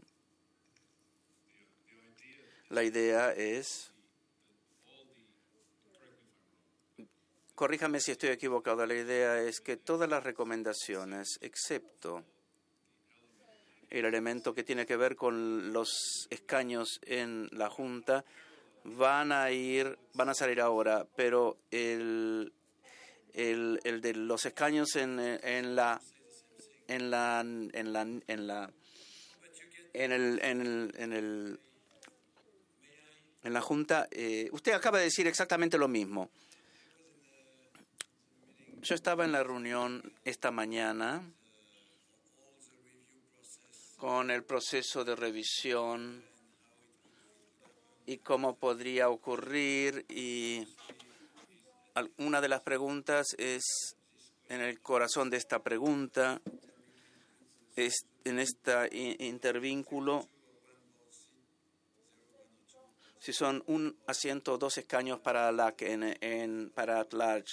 La idea es, corríjame si estoy equivocado, la idea es que todas las recomendaciones, excepto el elemento que tiene que ver con los escaños en la Junta, van a salir ahora, pero el de los escaños en la Junta, usted acaba de decir exactamente lo mismo. Yo estaba en la reunión esta mañana con el proceso de revisión y cómo podría ocurrir, y una de las preguntas es, en el corazón de esta pregunta, es en este intervínculo, si son un asiento o dos escaños para ALAC para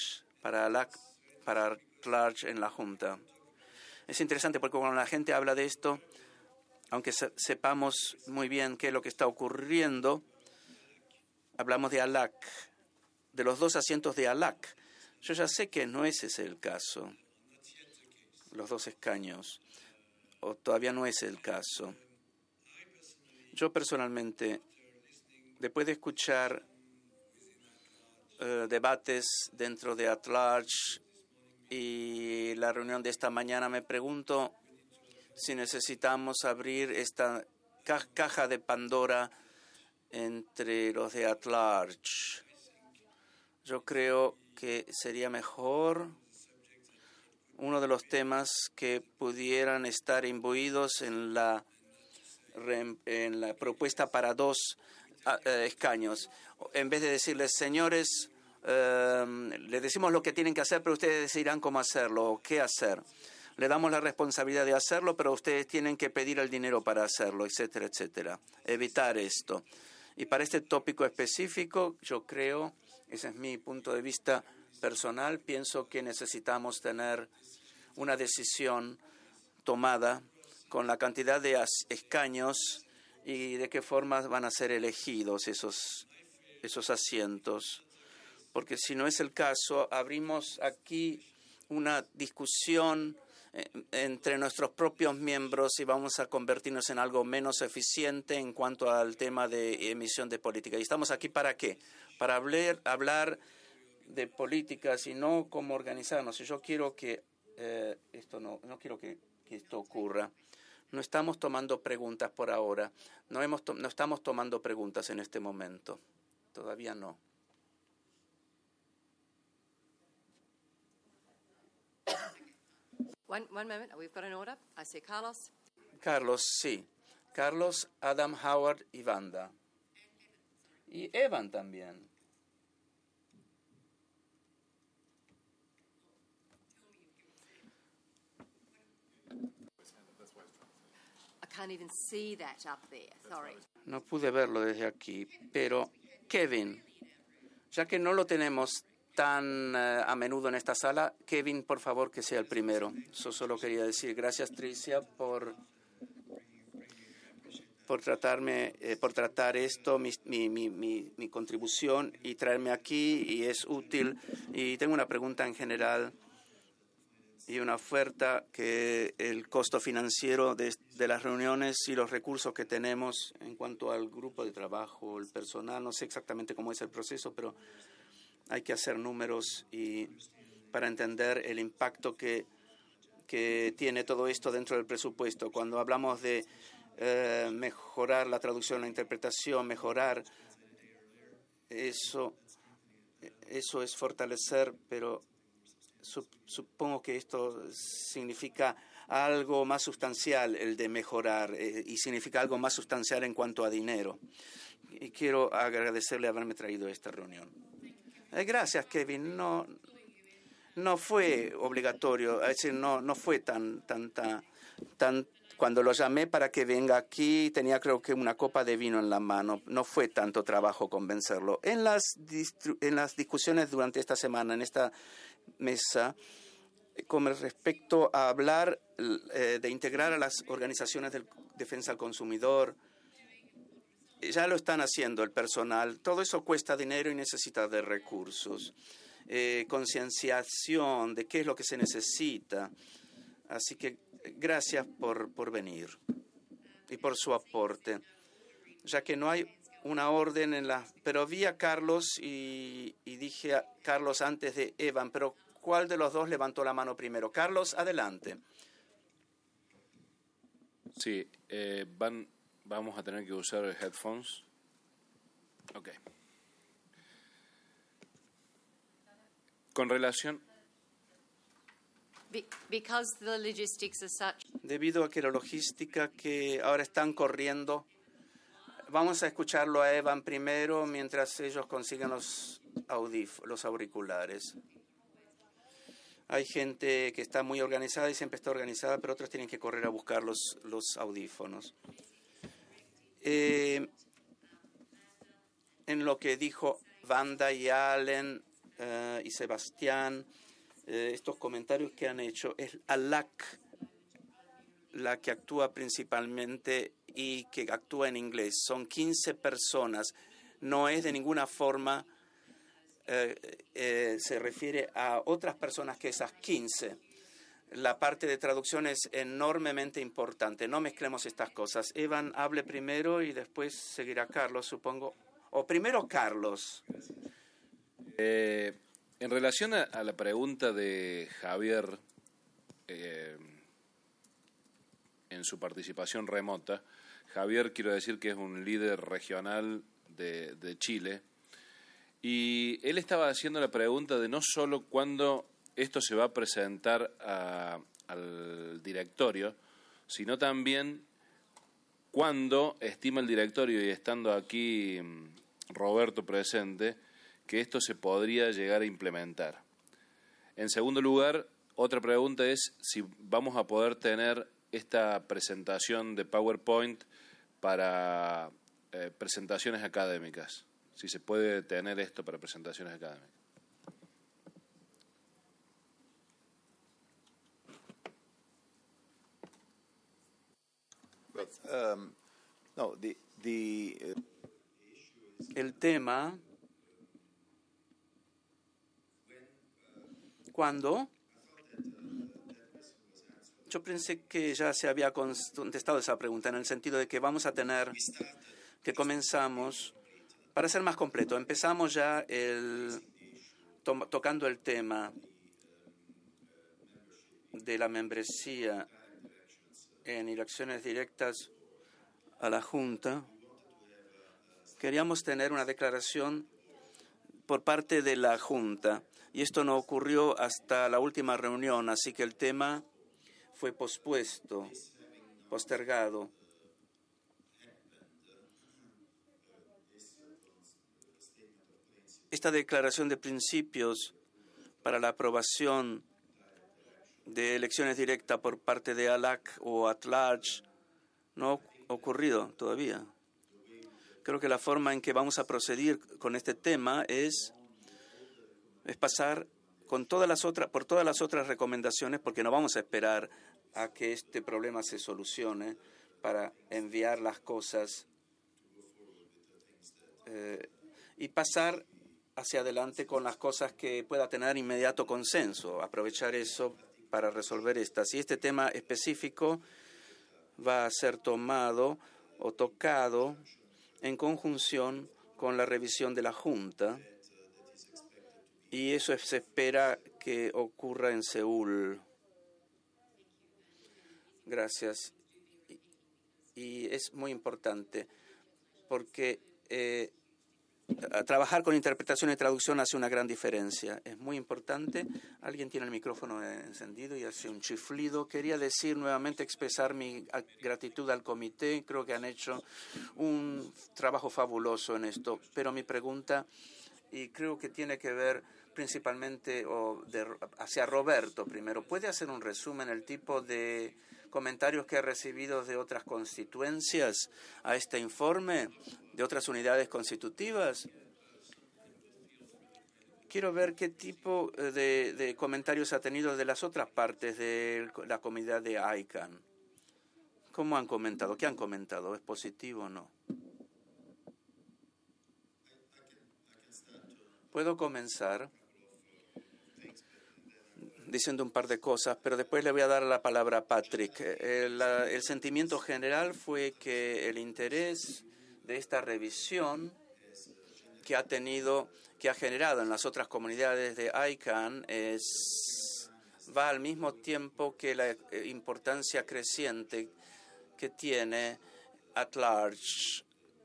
at-large en la Junta. Es interesante porque cuando la gente habla de esto, aunque sepamos muy bien qué es lo que está ocurriendo, hablamos de ALAC, de los dos asientos de ALAC. Yo ya sé que no ese es el caso, los dos escaños, o todavía no es el caso. Yo personalmente, después de escuchar debates dentro de at-large y la reunión de esta mañana, me pregunto si necesitamos abrir esta caja de Pandora entre los de at-large. Yo creo que sería mejor uno de los temas que pudieran estar imbuidos en la propuesta para dos escaños. En vez de decirles, señores, les decimos lo que tienen que hacer, pero ustedes decidirán cómo hacerlo o qué hacer. Le damos la responsabilidad de hacerlo, pero ustedes tienen que pedir el dinero para hacerlo, etcétera, etcétera. Evitar esto. Y para este tópico específico, yo creo, ese es mi punto de vista personal, pienso que necesitamos tener una decisión tomada con la cantidad de escaños y de qué forma van a ser elegidos esos asientos. Porque si no es el caso, abrimos aquí una discusión entre nuestros propios miembros y vamos a convertirnos en algo menos eficiente en cuanto al tema de emisión de política. ¿Y estamos aquí para qué? Para hablar de políticas y no cómo organizarnos. Y yo quiero que no quiero que esto ocurra. No estamos tomando preguntas por ahora. No estamos tomando preguntas en este momento. Todavía no. One moment. We've got an order. I see Carlos. Carlos, sí. Carlos, Adam, Howard y Wanda. Y Evan también. I can't even see that up there. Sorry. No pude verlo desde aquí, pero Kevin, ya que no lo tenemos tan a menudo en esta sala, Kevin, por favor, que sea el primero. Eso solo quería decir. Gracias, Tricia, por tratar esto, mi contribución y traerme aquí, y es útil. Y tengo una pregunta en general y una oferta, que el costo financiero de las reuniones y los recursos que tenemos en cuanto al grupo de trabajo, el personal. No sé exactamente cómo es el proceso, pero hay que hacer números y para entender el impacto que tiene todo esto dentro del presupuesto. Cuando hablamos de mejorar la traducción, la interpretación, mejorar eso es fortalecer, pero supongo que esto significa algo más sustancial, el de mejorar, y significa algo más sustancial en cuanto a dinero. Y quiero agradecerle haberme traído a esta reunión. Gracias, Kevin. No fue obligatorio, es decir, no fue tan. Cuando lo llamé para que venga aquí, tenía creo que una copa de vino en la mano. No fue tanto trabajo convencerlo. En las discusiones durante esta semana, en esta mesa, con respecto a hablar de integrar a las organizaciones de defensa al consumidor, ya lo están haciendo el personal. Todo eso cuesta dinero y necesita de recursos. Concienciación de qué es lo que se necesita. Así que gracias por venir y por su aporte. Ya que no hay una orden pero vi a Carlos y dije a Carlos antes de Evan, pero ¿cuál de los dos levantó la mano primero? Carlos, adelante. Sí, vamos a tener que usar headphones. Ok. Con relación... Because the logistics are such. Debido a que la logística que ahora están corriendo, vamos a escucharlo a Evan primero mientras ellos consiguen los auriculares. Hay gente que está muy organizada y siempre está organizada, pero otros tienen que correr a buscar los audífonos. En lo que dijo Wanda y Allen y Sebastián, estos comentarios que han hecho, es ALAC la que actúa principalmente y que actúa en inglés. Son 15 personas. No es de ninguna forma, se refiere a otras personas que esas 15. La parte de traducción es enormemente importante. No mezclemos estas cosas. Evan, hable primero y después seguirá Carlos, supongo. O primero Carlos. En relación a la pregunta de Javier, en su participación remota, Javier, quiero decir que es un líder regional de Chile, y él estaba haciendo la pregunta de no solo cuándo esto se va a presentar al directorio, sino también cuándo estima el directorio, y estando aquí Roberto presente, que esto se podría llegar a implementar. En segundo lugar, otra pregunta es si vamos a poder tener esta presentación de PowerPoint para presentaciones académicas, si se puede tener esto para presentaciones académicas. No, El tema, cuando yo pensé que ya se había contestado esa pregunta, en el sentido de que vamos a tener, que comenzamos, para ser más completo, empezamos ya tocando el tema de la membresía en elecciones directas a la Junta. Queríamos tener una declaración por parte de la Junta y esto no ocurrió hasta la última reunión, así que el tema fue postergado. Esta declaración de principios para la aprobación de elecciones directas por parte de ALAC o at large no ha ocurrido todavía. Creo que la forma en que vamos a proceder con este tema es pasar por todas las otras recomendaciones, porque no vamos a esperar a que este problema se solucione para enviar las cosas y pasar hacia adelante con las cosas que pueda tener inmediato consenso, aprovechar eso para resolver estas. Y este tema específico va a ser tomado o tocado en conjunción con la revisión de la Junta, y eso se espera que ocurra en Seúl. Gracias. Y es muy importante porque trabajar con interpretación y traducción hace una gran diferencia. Es muy importante. Alguien tiene el micrófono encendido y hace un chiflido. Quería decir nuevamente, expresar mi gratitud al comité. Creo que han hecho un trabajo fabuloso en esto. Pero mi pregunta, y creo que tiene que ver principalmente hacia Roberto primero, ¿puede hacer un resumen el tipo de comentarios que ha recibido de otras constituencias a este informe, de otras unidades constitutivas? Quiero ver qué tipo de comentarios ha tenido de las otras partes de la comunidad de ICANN. ¿Cómo han comentado? ¿Qué han comentado? ¿Es positivo o no? Puedo comenzar diciendo un par de cosas, pero después le voy a dar la palabra a Patrick. El sentimiento general fue que el interés de esta revisión que ha generado en las otras comunidades de ICANN va al mismo tiempo que la importancia creciente que tiene at large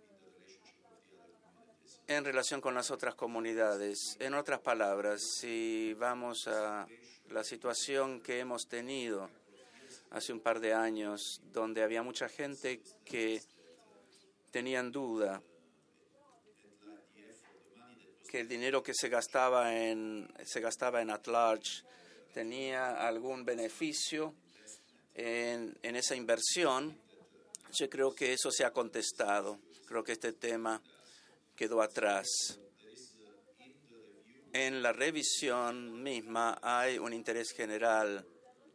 en relación con las otras comunidades. En otras palabras, si vamos a la situación que hemos tenido hace un par de años, donde había mucha gente que tenían duda que el dinero que se gastaba en at large tenía algún beneficio en esa inversión, yo creo que eso se ha contestado. Creo que este tema quedó atrás. En la revisión misma hay un interés general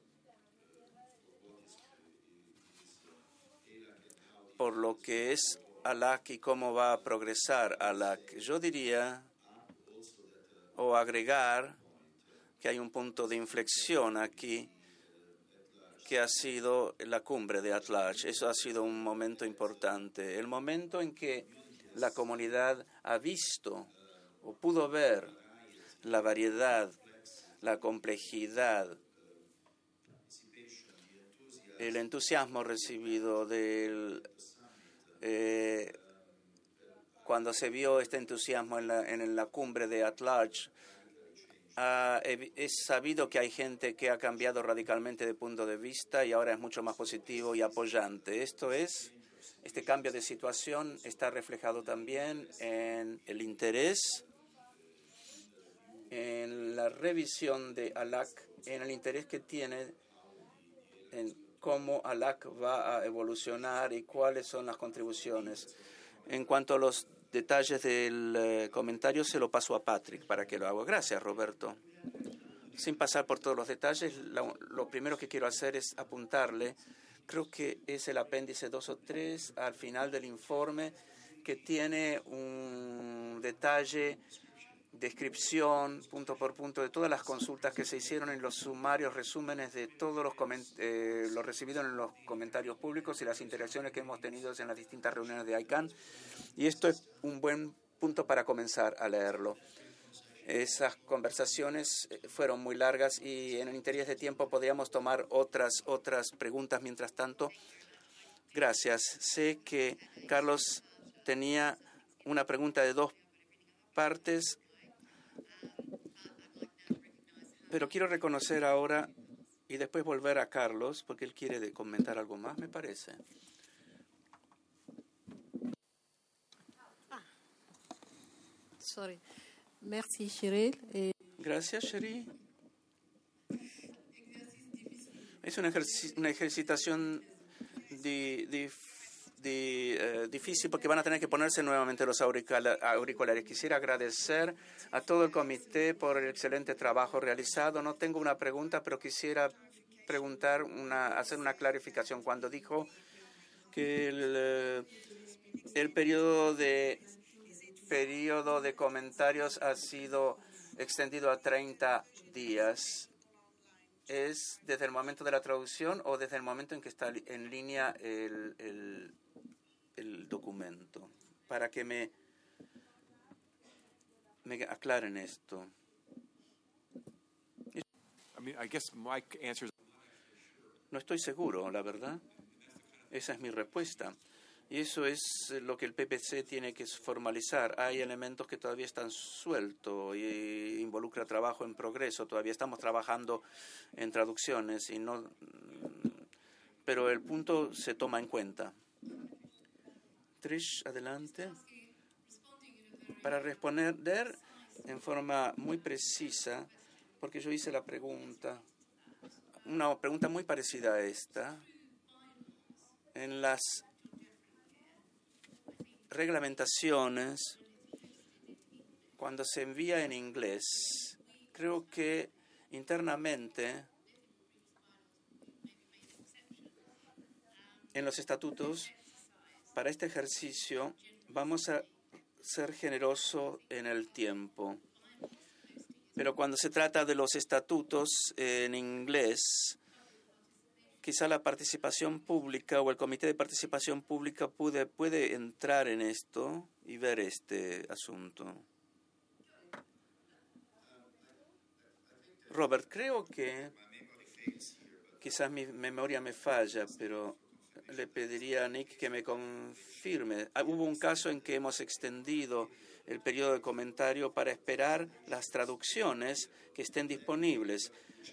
por lo que es ALAC y cómo va a progresar ALAC. Yo diría, o agregar, que hay un punto de inflexión aquí, que ha sido la cumbre de at large. Eso ha sido un momento importante. El momento en que la comunidad ha visto o pudo ver la variedad, la complejidad, el entusiasmo recibido cuando se vio este entusiasmo en la cumbre de at large. Es sabido que hay gente que ha cambiado radicalmente de punto de vista y ahora es mucho más positivo y apoyante. Este cambio de situación está reflejado también en el interés, en la revisión de ALAC, en el interés que tiene en cómo ALAC va a evolucionar y cuáles son las contribuciones. En cuanto a los detalles del comentario, se lo paso a Patrick para que lo haga. Gracias, Roberto. Sin pasar por todos los detalles, lo primero que quiero hacer es apuntarle creo que es el apéndice 2 o 3 al final del informe, que tiene un detalle, descripción, punto por punto, de todas las consultas que se hicieron en los sumarios, resúmenes de todos los recibidos en los comentarios públicos y las interacciones que hemos tenido en las distintas reuniones de ICANN. Y esto es un buen punto para comenzar a leerlo. Esas conversaciones fueron muy largas y en el interés de tiempo podríamos tomar otras preguntas mientras tanto. Gracias. Sé que Carlos tenía una pregunta de 2 partes, pero quiero reconocer ahora y después volver a Carlos, porque él quiere comentar algo más, me parece. Sorry. Merci, Cheryl. Gracias, Cheryl. Es una ejercitación difícil porque van a tener que ponerse nuevamente los auriculares. Quisiera agradecer a todo el comité por el excelente trabajo realizado. No tengo una pregunta, pero quisiera hacer una clarificación. Cuando dijo que el periodo de comentarios ha sido extendido a 30 días, ¿es desde el momento de la traducción o desde el momento en que está en línea el documento? Para que me aclaren esto. No estoy seguro, la verdad. Esa es mi respuesta. Y eso es lo que el PPC tiene que formalizar. Hay elementos que todavía están sueltos y involucra trabajo en progreso. Todavía estamos trabajando en traducciones, pero el punto se toma en cuenta. Trish, adelante. Para responder en forma muy precisa, porque yo hice la pregunta, una pregunta muy parecida a esta, en las reglamentaciones, cuando se envía en inglés, creo que internamente en los estatutos para este ejercicio vamos a ser generosos en el tiempo, pero cuando se trata de los estatutos en inglés, quizá la participación pública o el comité de participación pública puede entrar en esto y ver este asunto. Robert, creo que quizás mi memoria me falla, pero le pediría a Nick que me confirme. Hubo un caso en que hemos extendido el periodo de comentario para esperar las traducciones que estén disponibles.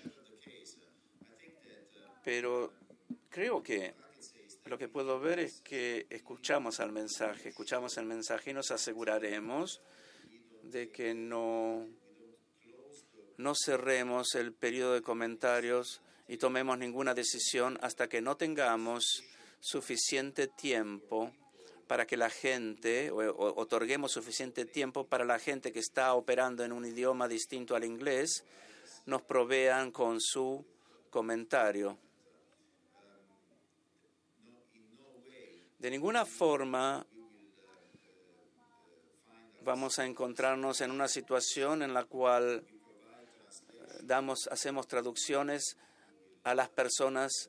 Pero creo que lo que puedo ver es que escuchamos el mensaje y nos aseguraremos de que no cerremos el periodo de comentarios y tomemos ninguna decisión hasta que no tengamos suficiente tiempo para que la gente, o otorguemos suficiente tiempo para la gente que está operando en un idioma distinto al inglés, nos provean con su comentario. De ninguna forma vamos a encontrarnos en una situación en la cual hacemos traducciones a las personas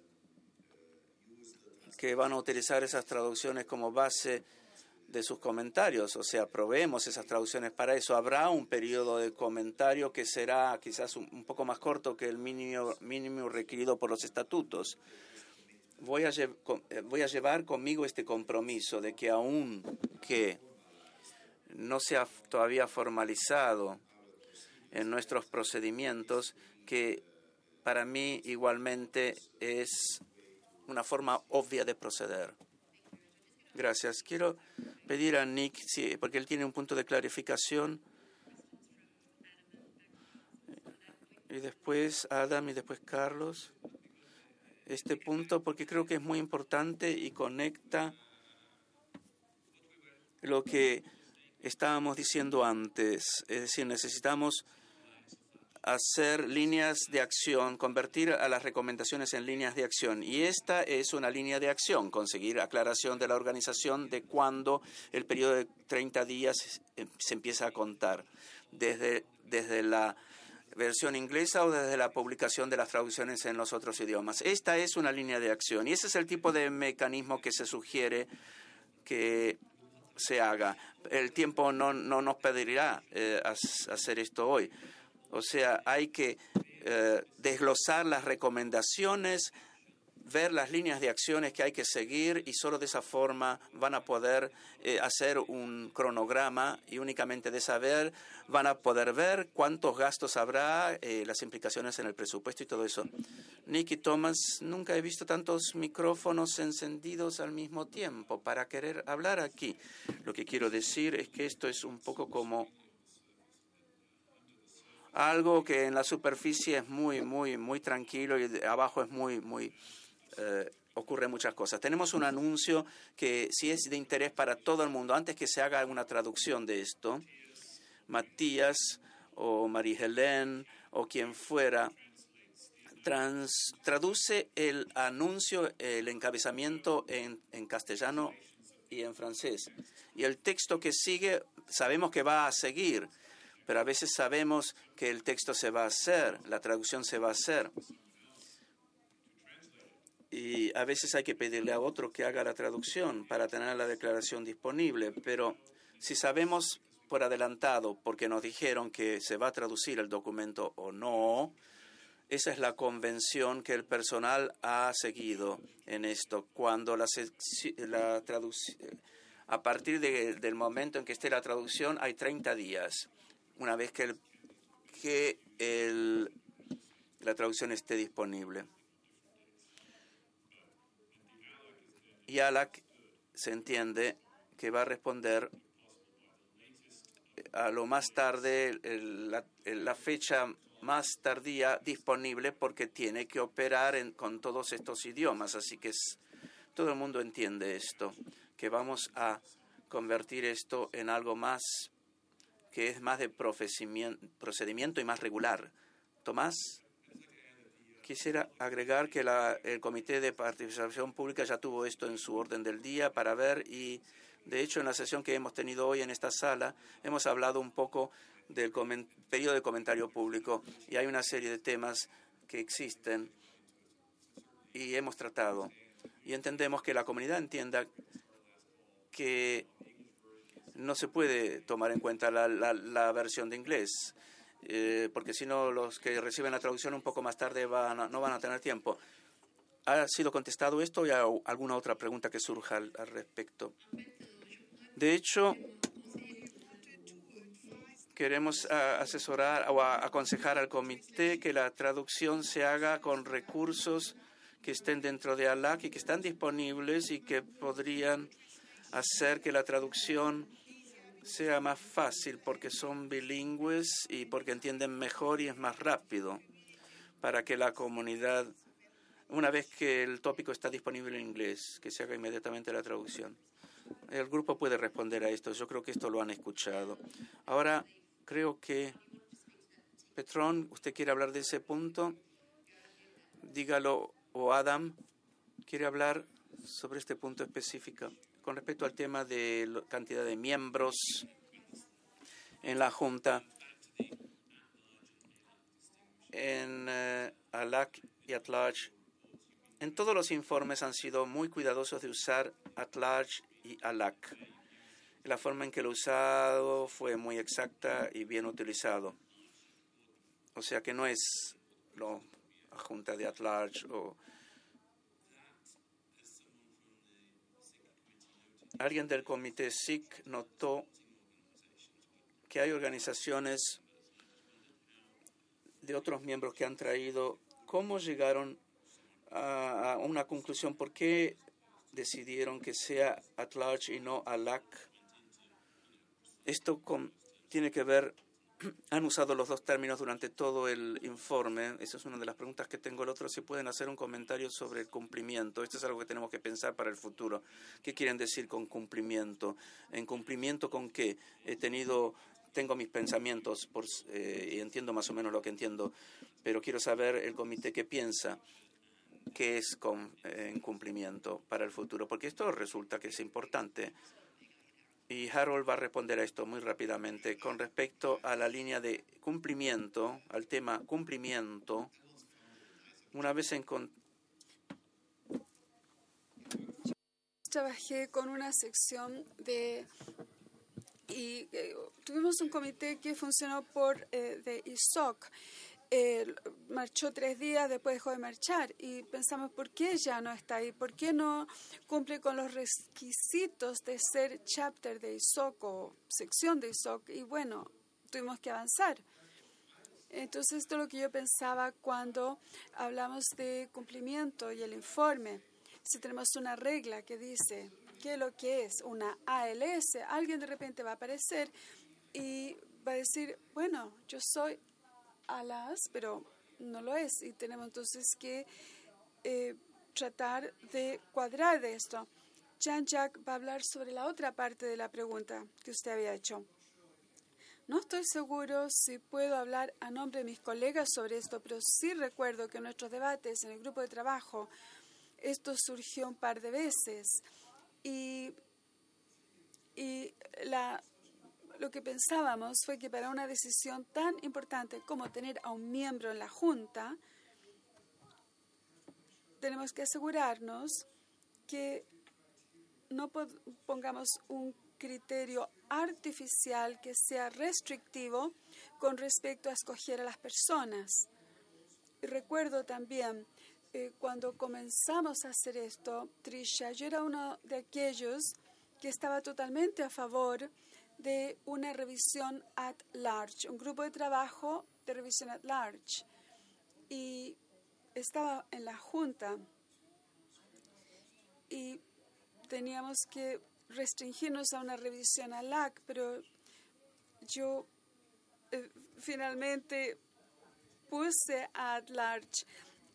que van a utilizar esas traducciones como base de sus comentarios. O sea, proveemos esas traducciones para eso. Habrá un periodo de comentario que será quizás un poco más corto que el mínimo requerido por los estatutos. Voy a llevar conmigo este compromiso de que aunque no sea todavía formalizado en nuestros procedimientos, que para mí igualmente es una forma obvia de proceder. Gracias. Quiero pedir a Nick, porque él tiene un punto de clarificación, y después Adam y después Carlos. Este punto, porque creo que es muy importante y conecta lo que estábamos diciendo antes. Es decir, necesitamos hacer líneas de acción, convertir a las recomendaciones en líneas de acción. Y esta es una línea de acción, conseguir aclaración de la organización de cuándo el periodo de 30 días se empieza a contar, desde la versión inglesa o desde la publicación de las traducciones en los otros idiomas. Esta es una línea de acción y ese es el tipo de mecanismo que se sugiere que se haga. El tiempo no nos pedirá hacer esto hoy. O sea, hay que desglosar las recomendaciones, ver las líneas de acciones que hay que seguir y solo de esa forma van a poder hacer un cronograma y únicamente de saber van a poder ver cuántos gastos habrá, las implicaciones en el presupuesto y todo eso. Nick y Thomas, nunca he visto tantos micrófonos encendidos al mismo tiempo para querer hablar aquí. Lo que quiero decir es que esto es un poco como algo que en la superficie es muy tranquilo y abajo es ocurren muchas cosas. Tenemos un anuncio que sí es de interés para todo el mundo. Antes que se haga una traducción de esto, Matías o Marie-Hélène o quien fuera, traduce el anuncio, el encabezamiento en castellano y en francés. Y el texto que sigue, sabemos que va a seguir, pero a veces sabemos que el texto se va a hacer, la traducción se va a hacer. Y a veces hay que pedirle a otro que haga la traducción para tener la declaración disponible. Pero si sabemos por adelantado, porque nos dijeron que se va a traducir el documento o no, esa es la convención que el personal ha seguido en esto. Cuando la traducción, a partir del momento en que esté la traducción, hay 30 días. Una vez que la traducción esté disponible. Y ALAC se entiende que va a responder a lo más tarde, la fecha más tardía disponible, porque tiene que operar con todos estos idiomas. Así que todo el mundo entiende esto, que vamos a convertir esto en algo más que es más de procedimiento y más regular. Tomás, quisiera agregar que el Comité de Participación Pública ya tuvo esto en su orden del día para ver y, de hecho, en la sesión que hemos tenido hoy en esta sala, hemos hablado un poco del periodo de comentario público y hay una serie de temas que existen y hemos tratado. Y entendemos que la comunidad entienda que no se puede tomar en cuenta la versión de inglés, porque si no, los que reciben la traducción un poco más tarde no van a tener tiempo. ¿Ha sido contestado esto o hay alguna otra pregunta que surja al respecto? De hecho, queremos asesorar o aconsejar al comité que la traducción se haga con recursos que estén dentro de ALAC y que están disponibles y que podrían hacer que la traducción sea más fácil porque son bilingües y porque entienden mejor y es más rápido para que la comunidad, una vez que el tópico está disponible en inglés, que se haga inmediatamente la traducción. El grupo puede responder a esto. Yo creo que esto lo han escuchado. Ahora, creo que Petrón, ¿usted quiere hablar de ese punto? Dígalo, o Adam, ¿quiere hablar sobre este punto específico? Con respecto al tema de la cantidad de miembros en la Junta, en ALAC y at-large, en todos los informes han sido muy cuidadosos de usar at-large y ALAC. La forma en que lo usado fue muy exacta y bien utilizado. O sea que no es la Junta de at-large o alguien del comité SIC notó que hay organizaciones de otros miembros que han traído cómo llegaron a una conclusión, por qué decidieron que sea at large y no ALAC. Esto tiene que ver, han usado los dos términos durante todo el informe. Esa es una de las preguntas que tengo. El otro, si pueden hacer un comentario sobre el cumplimiento. Esto es algo que tenemos que pensar para el futuro. ¿Qué quieren decir con cumplimiento? ¿En cumplimiento con qué? He tenido tengo mis pensamientos y entiendo más o menos lo que entiendo, pero quiero saber el comité qué piensa, qué es en cumplimiento para el futuro, porque esto resulta que es importante. Y Harold va a responder a esto muy rápidamente. Con respecto a la línea de cumplimiento, al tema cumplimiento, una vez trabajé con una sección y tuvimos un comité que funcionó de ISOC. Marchó 3 días, después dejó de marchar y pensamos, ¿por qué ya no está ahí? ¿Por qué no cumple con los requisitos de ser chapter de ISOC o sección de ISOC? Y bueno, tuvimos que avanzar. Entonces, esto es lo que yo pensaba cuando hablamos de cumplimiento y el informe. Si tenemos una regla que dice qué es lo que es una ALS, alguien de repente va a aparecer y va a decir, bueno, yo soy ALAS, pero no lo es. Y tenemos entonces que tratar de cuadrar de esto. Jean-Jacques va a hablar sobre la otra parte de la pregunta que usted había hecho. No estoy seguro si puedo hablar a nombre de mis colegas sobre esto, pero sí recuerdo que en nuestros debates en el grupo de trabajo esto surgió un par de veces y lo que pensábamos fue que para una decisión tan importante como tener a un miembro en la Junta, tenemos que asegurarnos que no pongamos un criterio artificial que sea restrictivo con respecto a escoger a las personas. Y recuerdo también, cuando comenzamos a hacer esto, Trisha, yo era uno de aquellos que estaba totalmente a favor de una revisión at large, un grupo de trabajo de revisión at large. Y estaba en la Junta y teníamos que restringirnos a una revisión a LAC, pero yo finalmente puse at large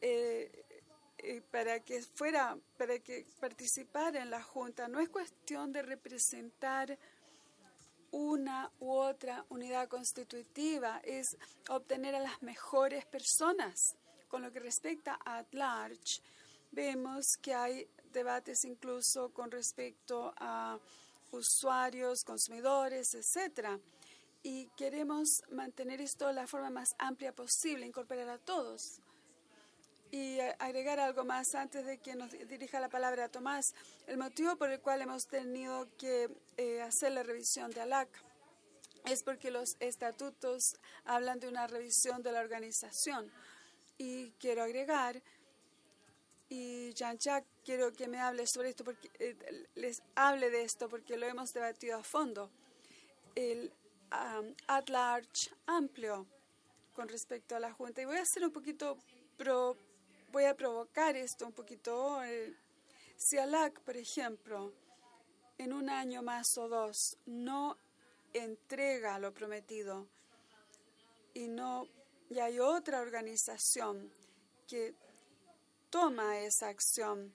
para que participara en la Junta. No es cuestión de representar una u otra unidad constitutiva, es obtener a las mejores personas. Con lo que respecta a at large, vemos que hay debates incluso con respecto a usuarios, consumidores, etcétera. Y queremos mantener esto de la forma más amplia posible, incorporar a todos. Y agregar algo más antes de que nos dirija la palabra a Tomás. El motivo por el cual hemos tenido que hacer la revisión de ALAC es porque los estatutos hablan de una revisión de la organización. Y quiero agregar, y Jean-Jacques, quiero que me hable sobre esto, porque les hable de esto porque lo hemos debatido a fondo. El at large amplio con respecto a la Junta. Y voy a hacer un poquito, voy a provocar esto un poquito. Si ALAC, por ejemplo, en un año más o 2 no entrega lo prometido y hay otra organización que toma esa acción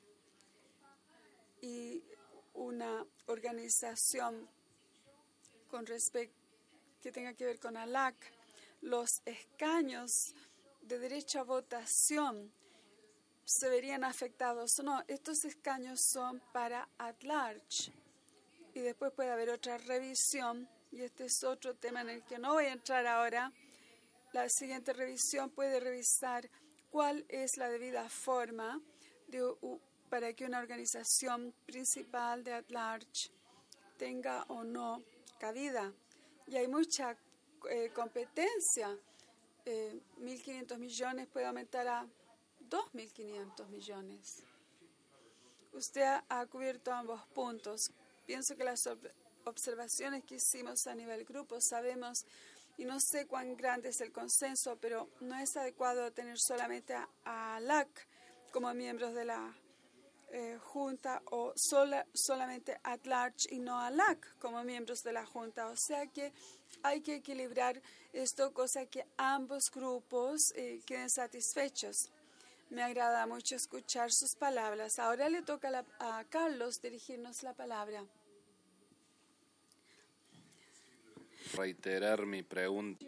y una organización con respecto que tenga que ver con ALAC, los escaños de derecho a votación se verían afectados o no. Estos escaños son para at large y después puede haber otra revisión, y este es otro tema en el que no voy a entrar ahora. La siguiente revisión puede revisar cuál es la debida forma para que una organización principal de at large tenga o no cabida. Y hay mucha competencia. 1.500 millones puede aumentar a 2.500 millones. Usted ha cubierto ambos puntos. Pienso que las observaciones que hicimos a nivel grupo sabemos, y no sé cuán grande es el consenso, pero no es adecuado tener solamente a LAC como miembros de la Junta o solamente at large y no a LAC como miembros de la Junta. O sea que hay que equilibrar esto, cosa que ambos grupos queden satisfechos. Me agrada mucho escuchar sus palabras. Ahora le toca a Carlos dirigirnos la palabra. reiterar mi pregunta.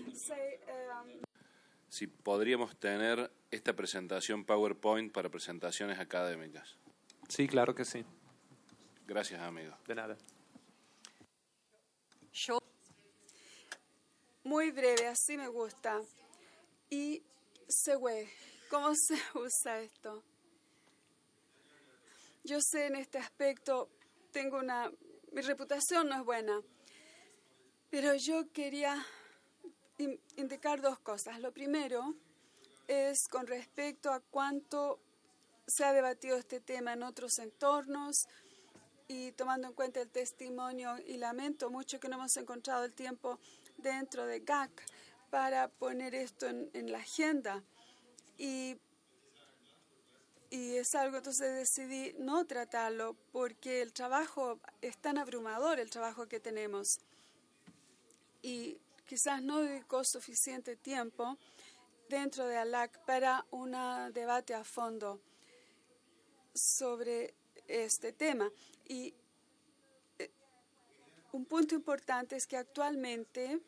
Si podríamos tener esta presentación PowerPoint para presentaciones académicas. Sí, claro que sí. Gracias, amigo. De nada. Sure. Muy breve, así me gusta. Y Segue, ¿cómo se usa esto? Yo sé en este aspecto, mi reputación no es buena, pero yo quería indicar dos cosas. Lo primero es con respecto a cuánto se ha debatido este tema en otros entornos y tomando en cuenta el testimonio, y lamento mucho que no hemos encontrado el tiempo dentro de GAC para poner esto en la agenda. Y es algo, entonces decidí no tratarlo porque el trabajo es tan abrumador, el trabajo que tenemos. Y quizás no dedicó suficiente tiempo dentro de ALAC para un debate a fondo sobre este tema. Y un punto importante es que actualmente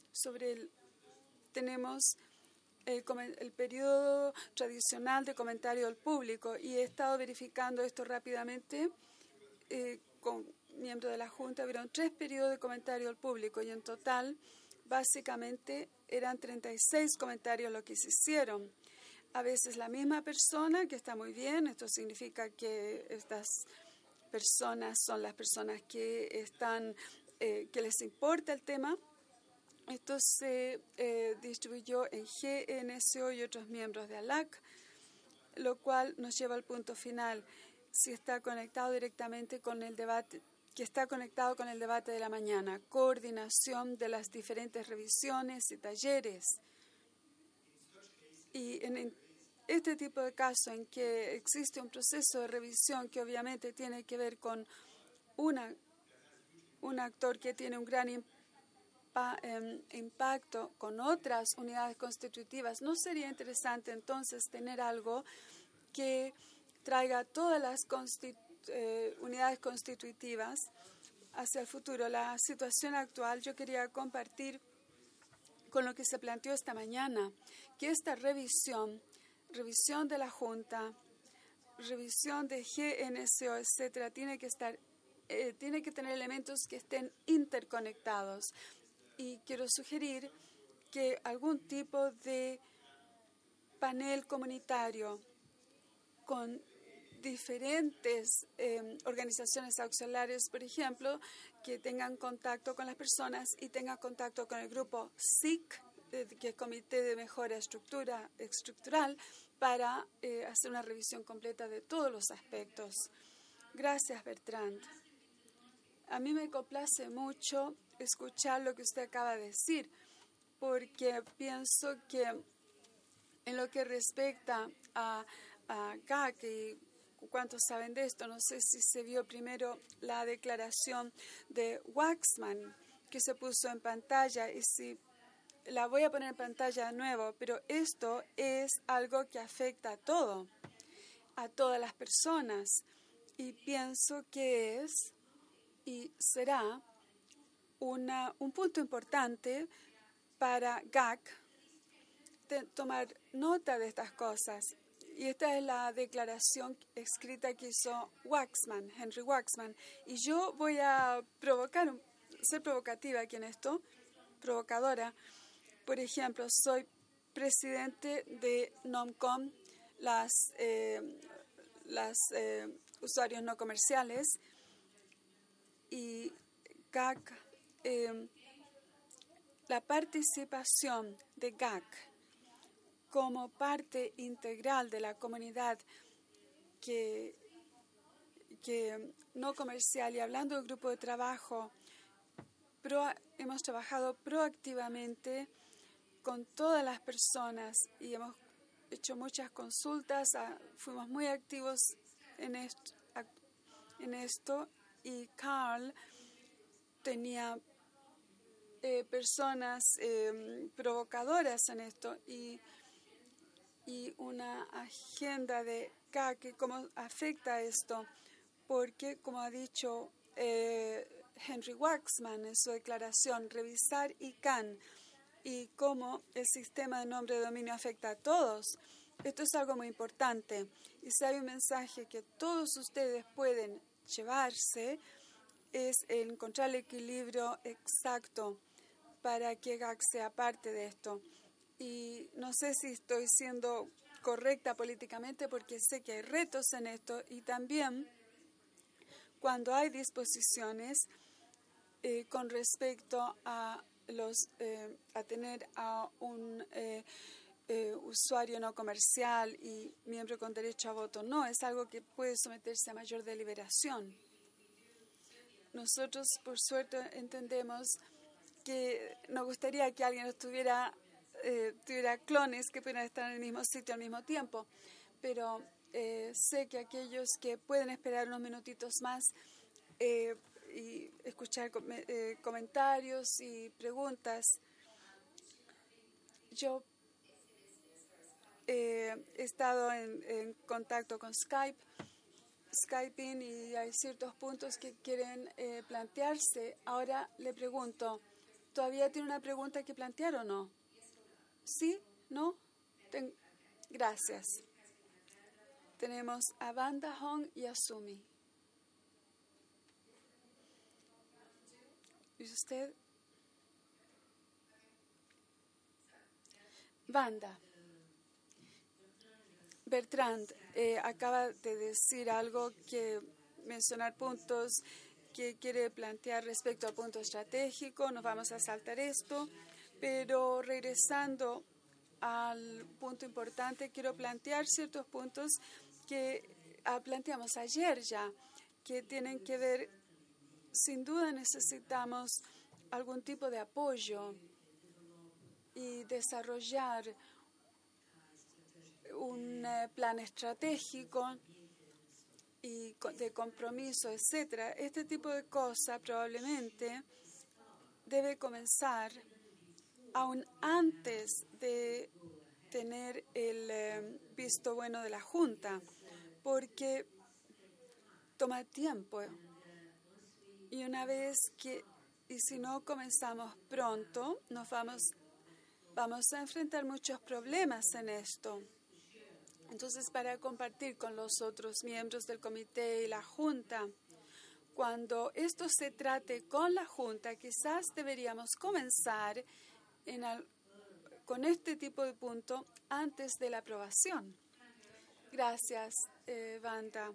tenemos el periodo tradicional de comentario al público, y he estado verificando esto rápidamente con miembros de la Junta. Hubieron 3 periodos de comentario al público y en total básicamente eran 36 comentarios lo que se hicieron. A veces la misma persona, que está muy bien, esto significa que estas personas son las personas que que les importa el tema. Esto se distribuyó en GNSO y otros miembros de ALAC, lo cual nos lleva al punto final. Si está conectado directamente con el debate, que está conectado con el debate de la mañana, coordinación de las diferentes revisiones y talleres. Y en este tipo de caso en que existe un proceso de revisión que obviamente tiene que ver con un actor que tiene un gran impacto con otras unidades constitutivas, ¿no sería interesante entonces tener algo que traiga todas las unidades constitutivas hacia el futuro? La situación actual yo quería compartir con lo que se planteó esta mañana, que esta revisión de la Junta, revisión de GNSO, etcétera, tiene que tener elementos que estén interconectados. Y quiero sugerir que algún tipo de panel comunitario con diferentes organizaciones auxiliares, por ejemplo, que tengan contacto con las personas y tengan contacto con el grupo SIC, que es Comité de Mejora Estructural, para hacer una revisión completa de todos los aspectos. Gracias, Bertrand. A mí me complace mucho escuchar lo que usted acaba de decir, porque pienso que en lo que respecta a GAC, y cuántos saben de esto, no sé si se vio primero la declaración de Waxman que se puso en pantalla, y si la voy a poner en pantalla de nuevo, pero esto es algo que afecta a todas las personas, y pienso que es y será un punto importante para GAC tomar nota de estas cosas. Y esta es la declaración escrita que hizo Henry Waxman. Y yo voy a ser provocativa aquí en esto, provocadora. Por ejemplo, soy presidente de NOMCOM, las usuarios no comerciales, y GAC, la participación de GAC como parte integral de la comunidad que no comercial, y hablando del grupo de trabajo, hemos trabajado proactivamente con todas las personas y hemos hecho muchas consultas, fuimos muy activos en esto, y Carl tenía personas provocadoras en esto, y una agenda de GAC, cómo afecta esto, porque como ha dicho Henry Waxman en su declaración, revisar ICANN y cómo el sistema de nombre de dominio afecta a todos. Esto es algo muy importante. Y si hay un mensaje que todos ustedes pueden llevarse, es encontrar el equilibrio exacto para que GAC sea parte de esto. Y no sé si estoy siendo correcta políticamente porque sé que hay retos en esto y también cuando hay disposiciones con respecto a tener a un usuario no comercial y miembro con derecho a voto. No, es algo que puede someterse a mayor deliberación. Nosotros, por suerte, entendemos que nos gustaría que alguien tuviera clones que pudieran estar en el mismo sitio al mismo tiempo, pero sé que aquellos que pueden esperar unos minutitos más y escuchar comentarios y preguntas. Yo he estado en contacto con Skyping, y hay ciertos puntos que quieren plantearse. Ahora le pregunto, ¿todavía tiene una pregunta que plantear o no? ¿Sí? ¿No? Gracias. Tenemos a Vanda Hong y a Sumi. ¿Y usted? Vanda. Bertrand acaba de decir algo, que mencionar puntos que quiere plantear respecto al punto estratégico. Nos vamos a saltar esto, pero regresando al punto importante, quiero plantear ciertos puntos que planteamos ayer ya, que tienen que ver, sin duda necesitamos algún tipo de apoyo y desarrollar un plan estratégico y de compromiso, etcétera. Este tipo de cosas probablemente debe comenzar aún antes de tener el visto bueno de la Junta, porque toma tiempo. Y una vez y si no comenzamos pronto, vamos a enfrentar muchos problemas en esto. Entonces, para compartir con los otros miembros del comité y la Junta, cuando esto se trate con la Junta, quizás deberíamos comenzar con este tipo de punto antes de la aprobación. Gracias, Vanda.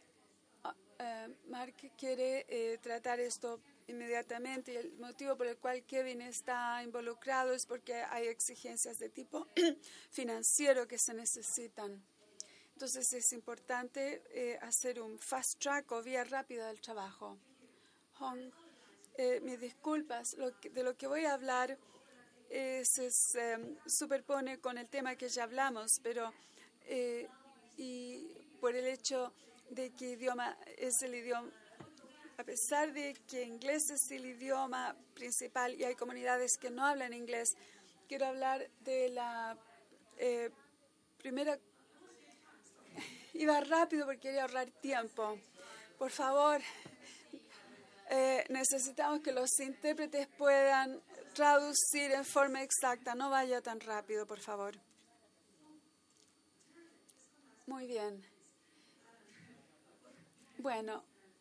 Mark quiere tratar esto inmediatamente, y el motivo por el cual Kevin está involucrado es porque hay exigencias de tipo financiero que se necesitan. Entonces es importante hacer un fast track o vía rápida del trabajo. Hong, mis disculpas, de lo que voy a hablar se superpone con el tema que ya hablamos, pero y por el hecho de que idioma es el idioma, a pesar de que inglés es el idioma principal y hay comunidades que no hablan inglés, quiero hablar de la primera. Iba rápido porque quería ahorrar tiempo. Por favor, necesitamos que los intérpretes puedan traducir en forma exacta. No vaya tan rápido, por favor. Muy bien. Bueno,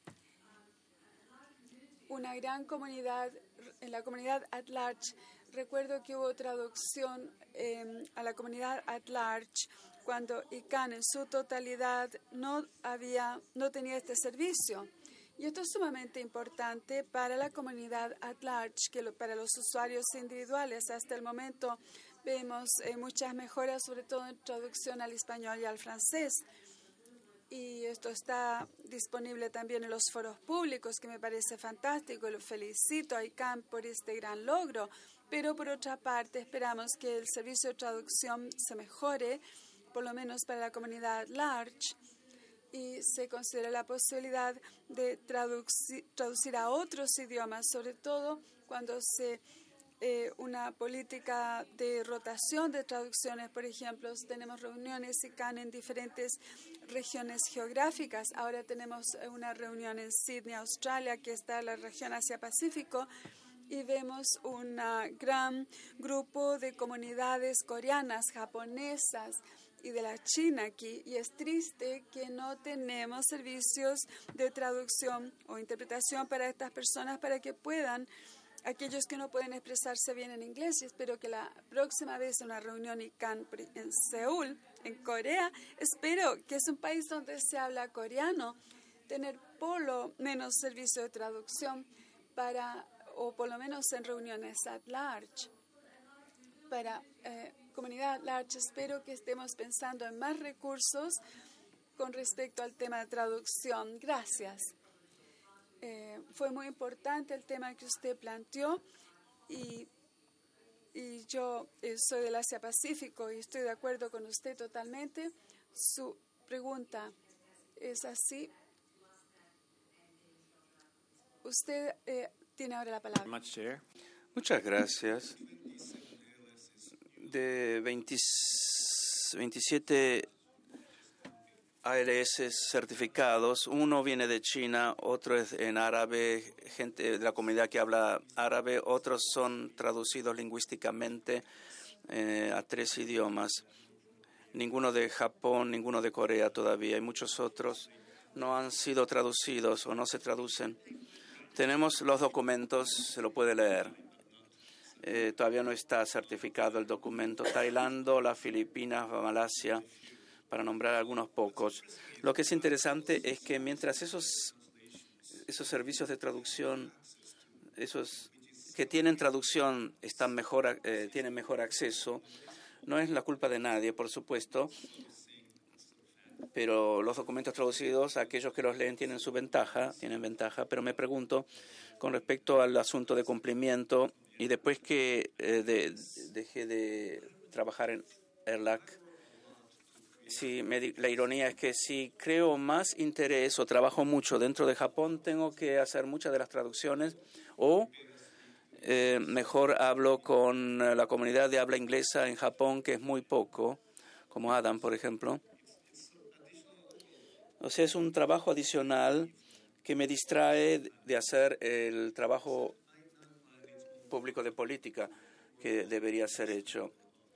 una gran comunidad, en la comunidad at large, recuerdo que hubo traducción a la comunidad at large cuando ICANN en su totalidad no tenía este servicio. Y esto es sumamente importante para la comunidad at large, para los usuarios individuales. Hasta el momento vemos muchas mejoras, sobre todo en traducción al español y al francés. Y esto está disponible también en los foros públicos, que me parece fantástico. Lo felicito a ICANN por este gran logro. Pero por otra parte, esperamos que el servicio de traducción se mejore, por lo menos para la comunidad at large, y se considera la posibilidad de traducir a otros idiomas, sobre todo cuando una política de rotación de traducciones. Por ejemplo, tenemos reuniones ICANN en diferentes regiones geográficas. Ahora tenemos una reunión en Sydney, Australia, que está en la región Asia-Pacífico, y vemos un gran grupo de comunidades coreanas, japonesas y de la China aquí. Y es triste que no tenemos servicios de traducción o interpretación para estas personas para que puedan, aquellos que no pueden expresarse bien en inglés. Y espero que la próxima vez una reunión en Seúl, en Corea, espero que es un país donde se habla coreano, tener por lo menos servicio de traducción para, o por lo menos en reuniones at large, para comunidad at large. Espero que estemos pensando en más recursos con respecto al tema de traducción. Gracias. Fue muy importante el tema que usted planteó y yo soy del Asia-Pacífico y estoy de acuerdo con usted totalmente. Su pregunta es así. Usted tiene ahora la palabra. Muchas gracias. De 27 ALS certificados, uno viene de China, otro es en árabe, gente de la comunidad que habla árabe, otros son traducidos lingüísticamente a 3 idiomas. Ninguno de Japón, ninguno de Corea todavía, y muchos otros no han sido traducidos o no se traducen. Tenemos los documentos, se lo puede leer. Todavía no está certificado el documento. Tailandia, las Filipinas, Malasia, para nombrar algunos pocos. Lo que es interesante es que mientras esos servicios de traducción, esos que tienen traducción tienen mejor acceso, no es la culpa de nadie, por supuesto, pero los documentos traducidos, aquellos que los leen tienen ventaja, pero me pregunto, con respecto al asunto de cumplimiento, y después que dejé de trabajar en ERLAC, la ironía es que si creo más interés o trabajo mucho dentro de Japón, tengo que hacer muchas de las traducciones, o mejor hablo con la comunidad de habla inglesa en Japón, que es muy poco, como Adam, por ejemplo. O sea, es un trabajo adicional que me distrae de hacer el trabajo público de política que debería ser hecho.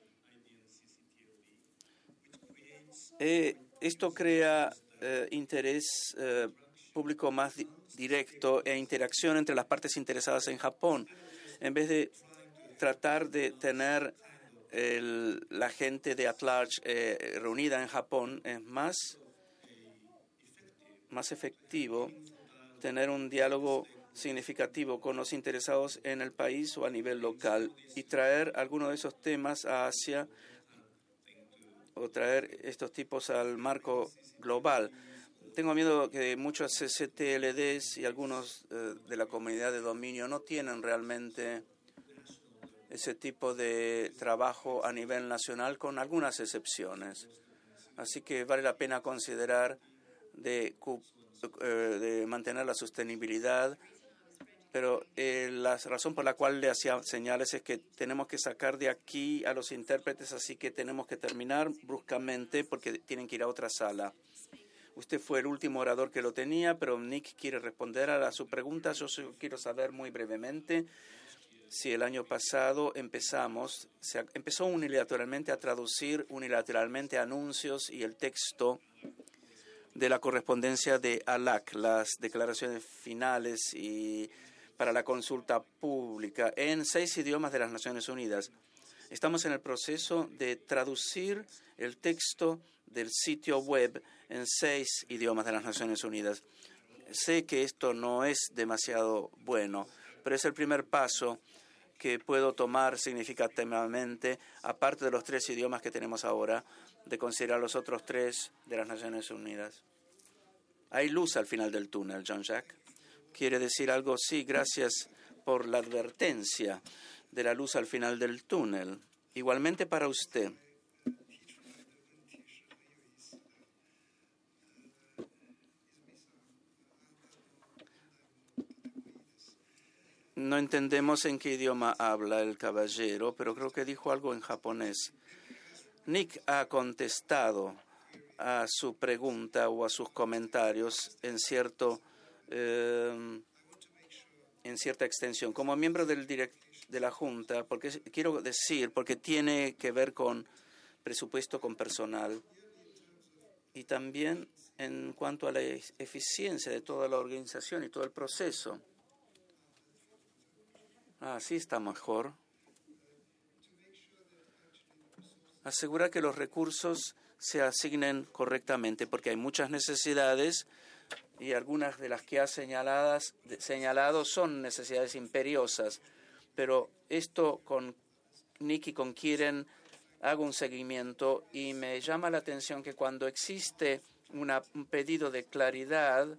Esto crea interés público más directo e interacción entre las partes interesadas en Japón, en vez de tratar de tener la gente de at large reunida en Japón. Es más efectivo tener un diálogo significativo con los interesados en el país o a nivel local y traer algunos de esos temas a Asia o traer estos tipos al marco global. Tengo miedo que muchos CCTLDs y algunos de la comunidad de dominio no tienen realmente ese tipo de trabajo a nivel nacional, con algunas excepciones. Así que vale la pena considerar de mantener la sostenibilidad, pero la razón por la cual le hacía señales es que tenemos que sacar de aquí a los intérpretes, así que tenemos que terminar bruscamente porque tienen que ir a otra sala. Usted fue el último orador que lo tenía, pero Nick quiere responder a su pregunta. Yo quiero saber muy brevemente si el año pasado se empezó unilateralmente a traducir unilateralmente anuncios y el texto de la correspondencia de ALAC, las declaraciones finales y para la consulta pública, en 6 idiomas de las Naciones Unidas. Estamos en el proceso de traducir el texto del sitio web en 6 idiomas de las Naciones Unidas. Sé que esto no es demasiado bueno, pero es el primer paso que puedo tomar significativamente, aparte de los 3 idiomas que tenemos ahora, de considerar los otros 3 de las Naciones Unidas. Hay luz al final del túnel, Jean-Jacques. ¿Quiere decir algo? Sí, gracias por la advertencia de la luz al final del túnel. Igualmente para usted. No entendemos en qué idioma habla el caballero, pero creo que dijo algo en japonés. Nick ha contestado a su pregunta o a sus comentarios en cierta extensión. Como miembro de la Junta, porque tiene que ver con presupuesto, con personal, y también en cuanto a la eficiencia de toda la organización y todo el proceso. Así está mejor. Asegurar que los recursos se asignen correctamente, porque hay muchas necesidades y algunas de las que ha señalado son necesidades imperiosas. Pero esto con Nick y con Kieran hago un seguimiento y me llama la atención que cuando existe un pedido de claridad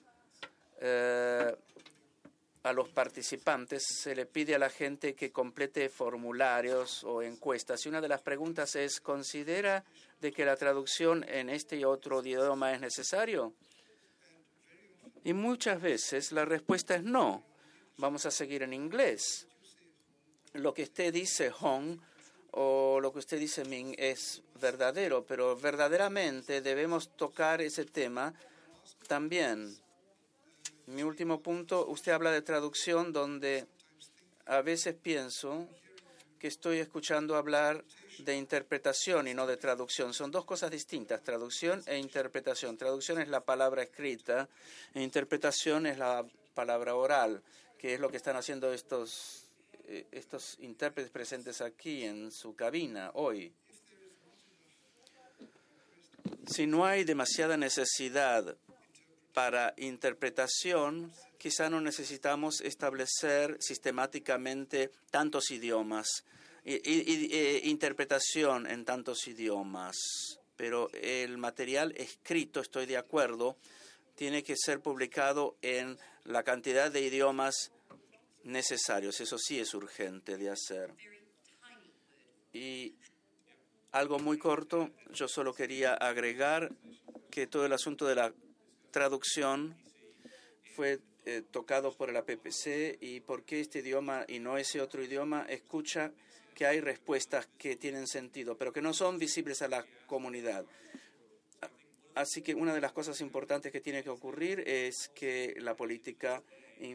a los participantes, se le pide a la gente que complete formularios o encuestas. Y una de las preguntas es, ¿considera de que la traducción en este y otro idioma es necesario? Y muchas veces la respuesta es no. Vamos a seguir en inglés. Lo que usted dice, Hong, o lo que usted dice, Ming, es verdadero, pero verdaderamente debemos tocar ese tema también. Mi último punto, usted habla de traducción, donde a veces pienso que estoy escuchando hablar de interpretación y no de traducción. Son dos cosas distintas, traducción e interpretación. Traducción es la palabra escrita e interpretación es la palabra oral, que es lo que están haciendo estos intérpretes presentes aquí en su cabina hoy. Si no hay demasiada necesidad para interpretación, quizá no necesitamos establecer sistemáticamente tantos idiomas, interpretación en tantos idiomas. Pero el material escrito, estoy de acuerdo, tiene que ser publicado en la cantidad de idiomas necesarios. Eso sí es urgente de hacer. Y algo muy corto, yo solo quería agregar que todo el asunto de la traducción fue tocado por el APPC y por qué este idioma y no ese otro idioma. Escucha que hay respuestas que tienen sentido, pero que no son visibles a la comunidad. Así que una de las cosas importantes que tiene que ocurrir es que la política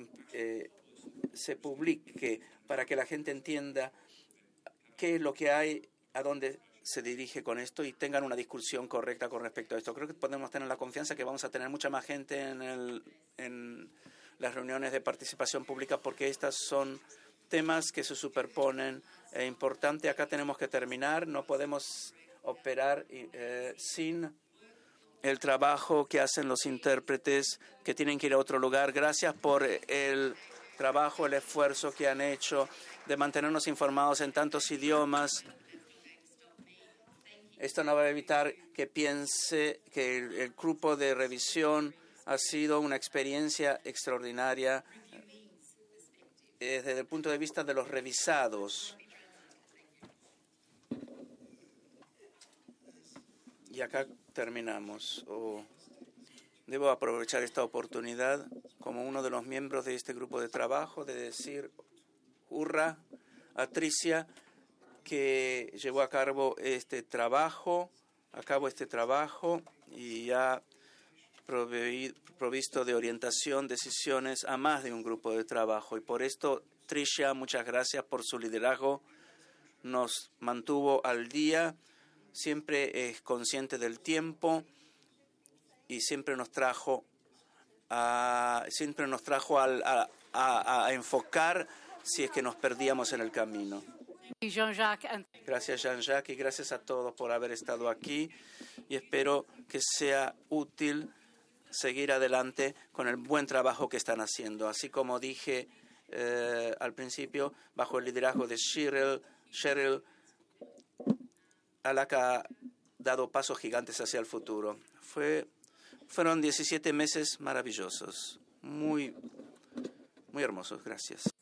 se publique para que la gente entienda qué es lo que hay, a dónde se dirige con esto y tengan una discusión correcta con respecto a esto. Creo que podemos tener la confianza que vamos a tener mucha más gente en las reuniones de participación pública, porque estas son temas que se superponen. Es importante, acá tenemos que terminar, no podemos operar sin el trabajo que hacen los intérpretes que tienen que ir a otro lugar. Gracias por el trabajo, el esfuerzo que han hecho de mantenernos informados en tantos idiomas. Esto no va a evitar que piense que el grupo de revisión ha sido una experiencia extraordinaria desde el punto de vista de los revisados. Y acá terminamos. Debo aprovechar esta oportunidad como uno de los miembros de este grupo de trabajo de decir hurra a Tricia, que llevó a cabo este trabajo y ha provisto de orientación, decisiones a más de un grupo de trabajo. Y por esto, Tricia, muchas gracias por su liderazgo. Nos mantuvo al día, siempre es consciente del tiempo y siempre nos trajo a enfocar si es que nos perdíamos en el camino. Gracias, Jean-Jacques, y gracias a todos por haber estado aquí y espero que sea útil seguir adelante con el buen trabajo que están haciendo. Así como dije al principio, bajo el liderazgo de Cheryl, Alac ha dado pasos gigantes hacia el futuro. Fueron 17 meses maravillosos, muy, muy hermosos. Gracias.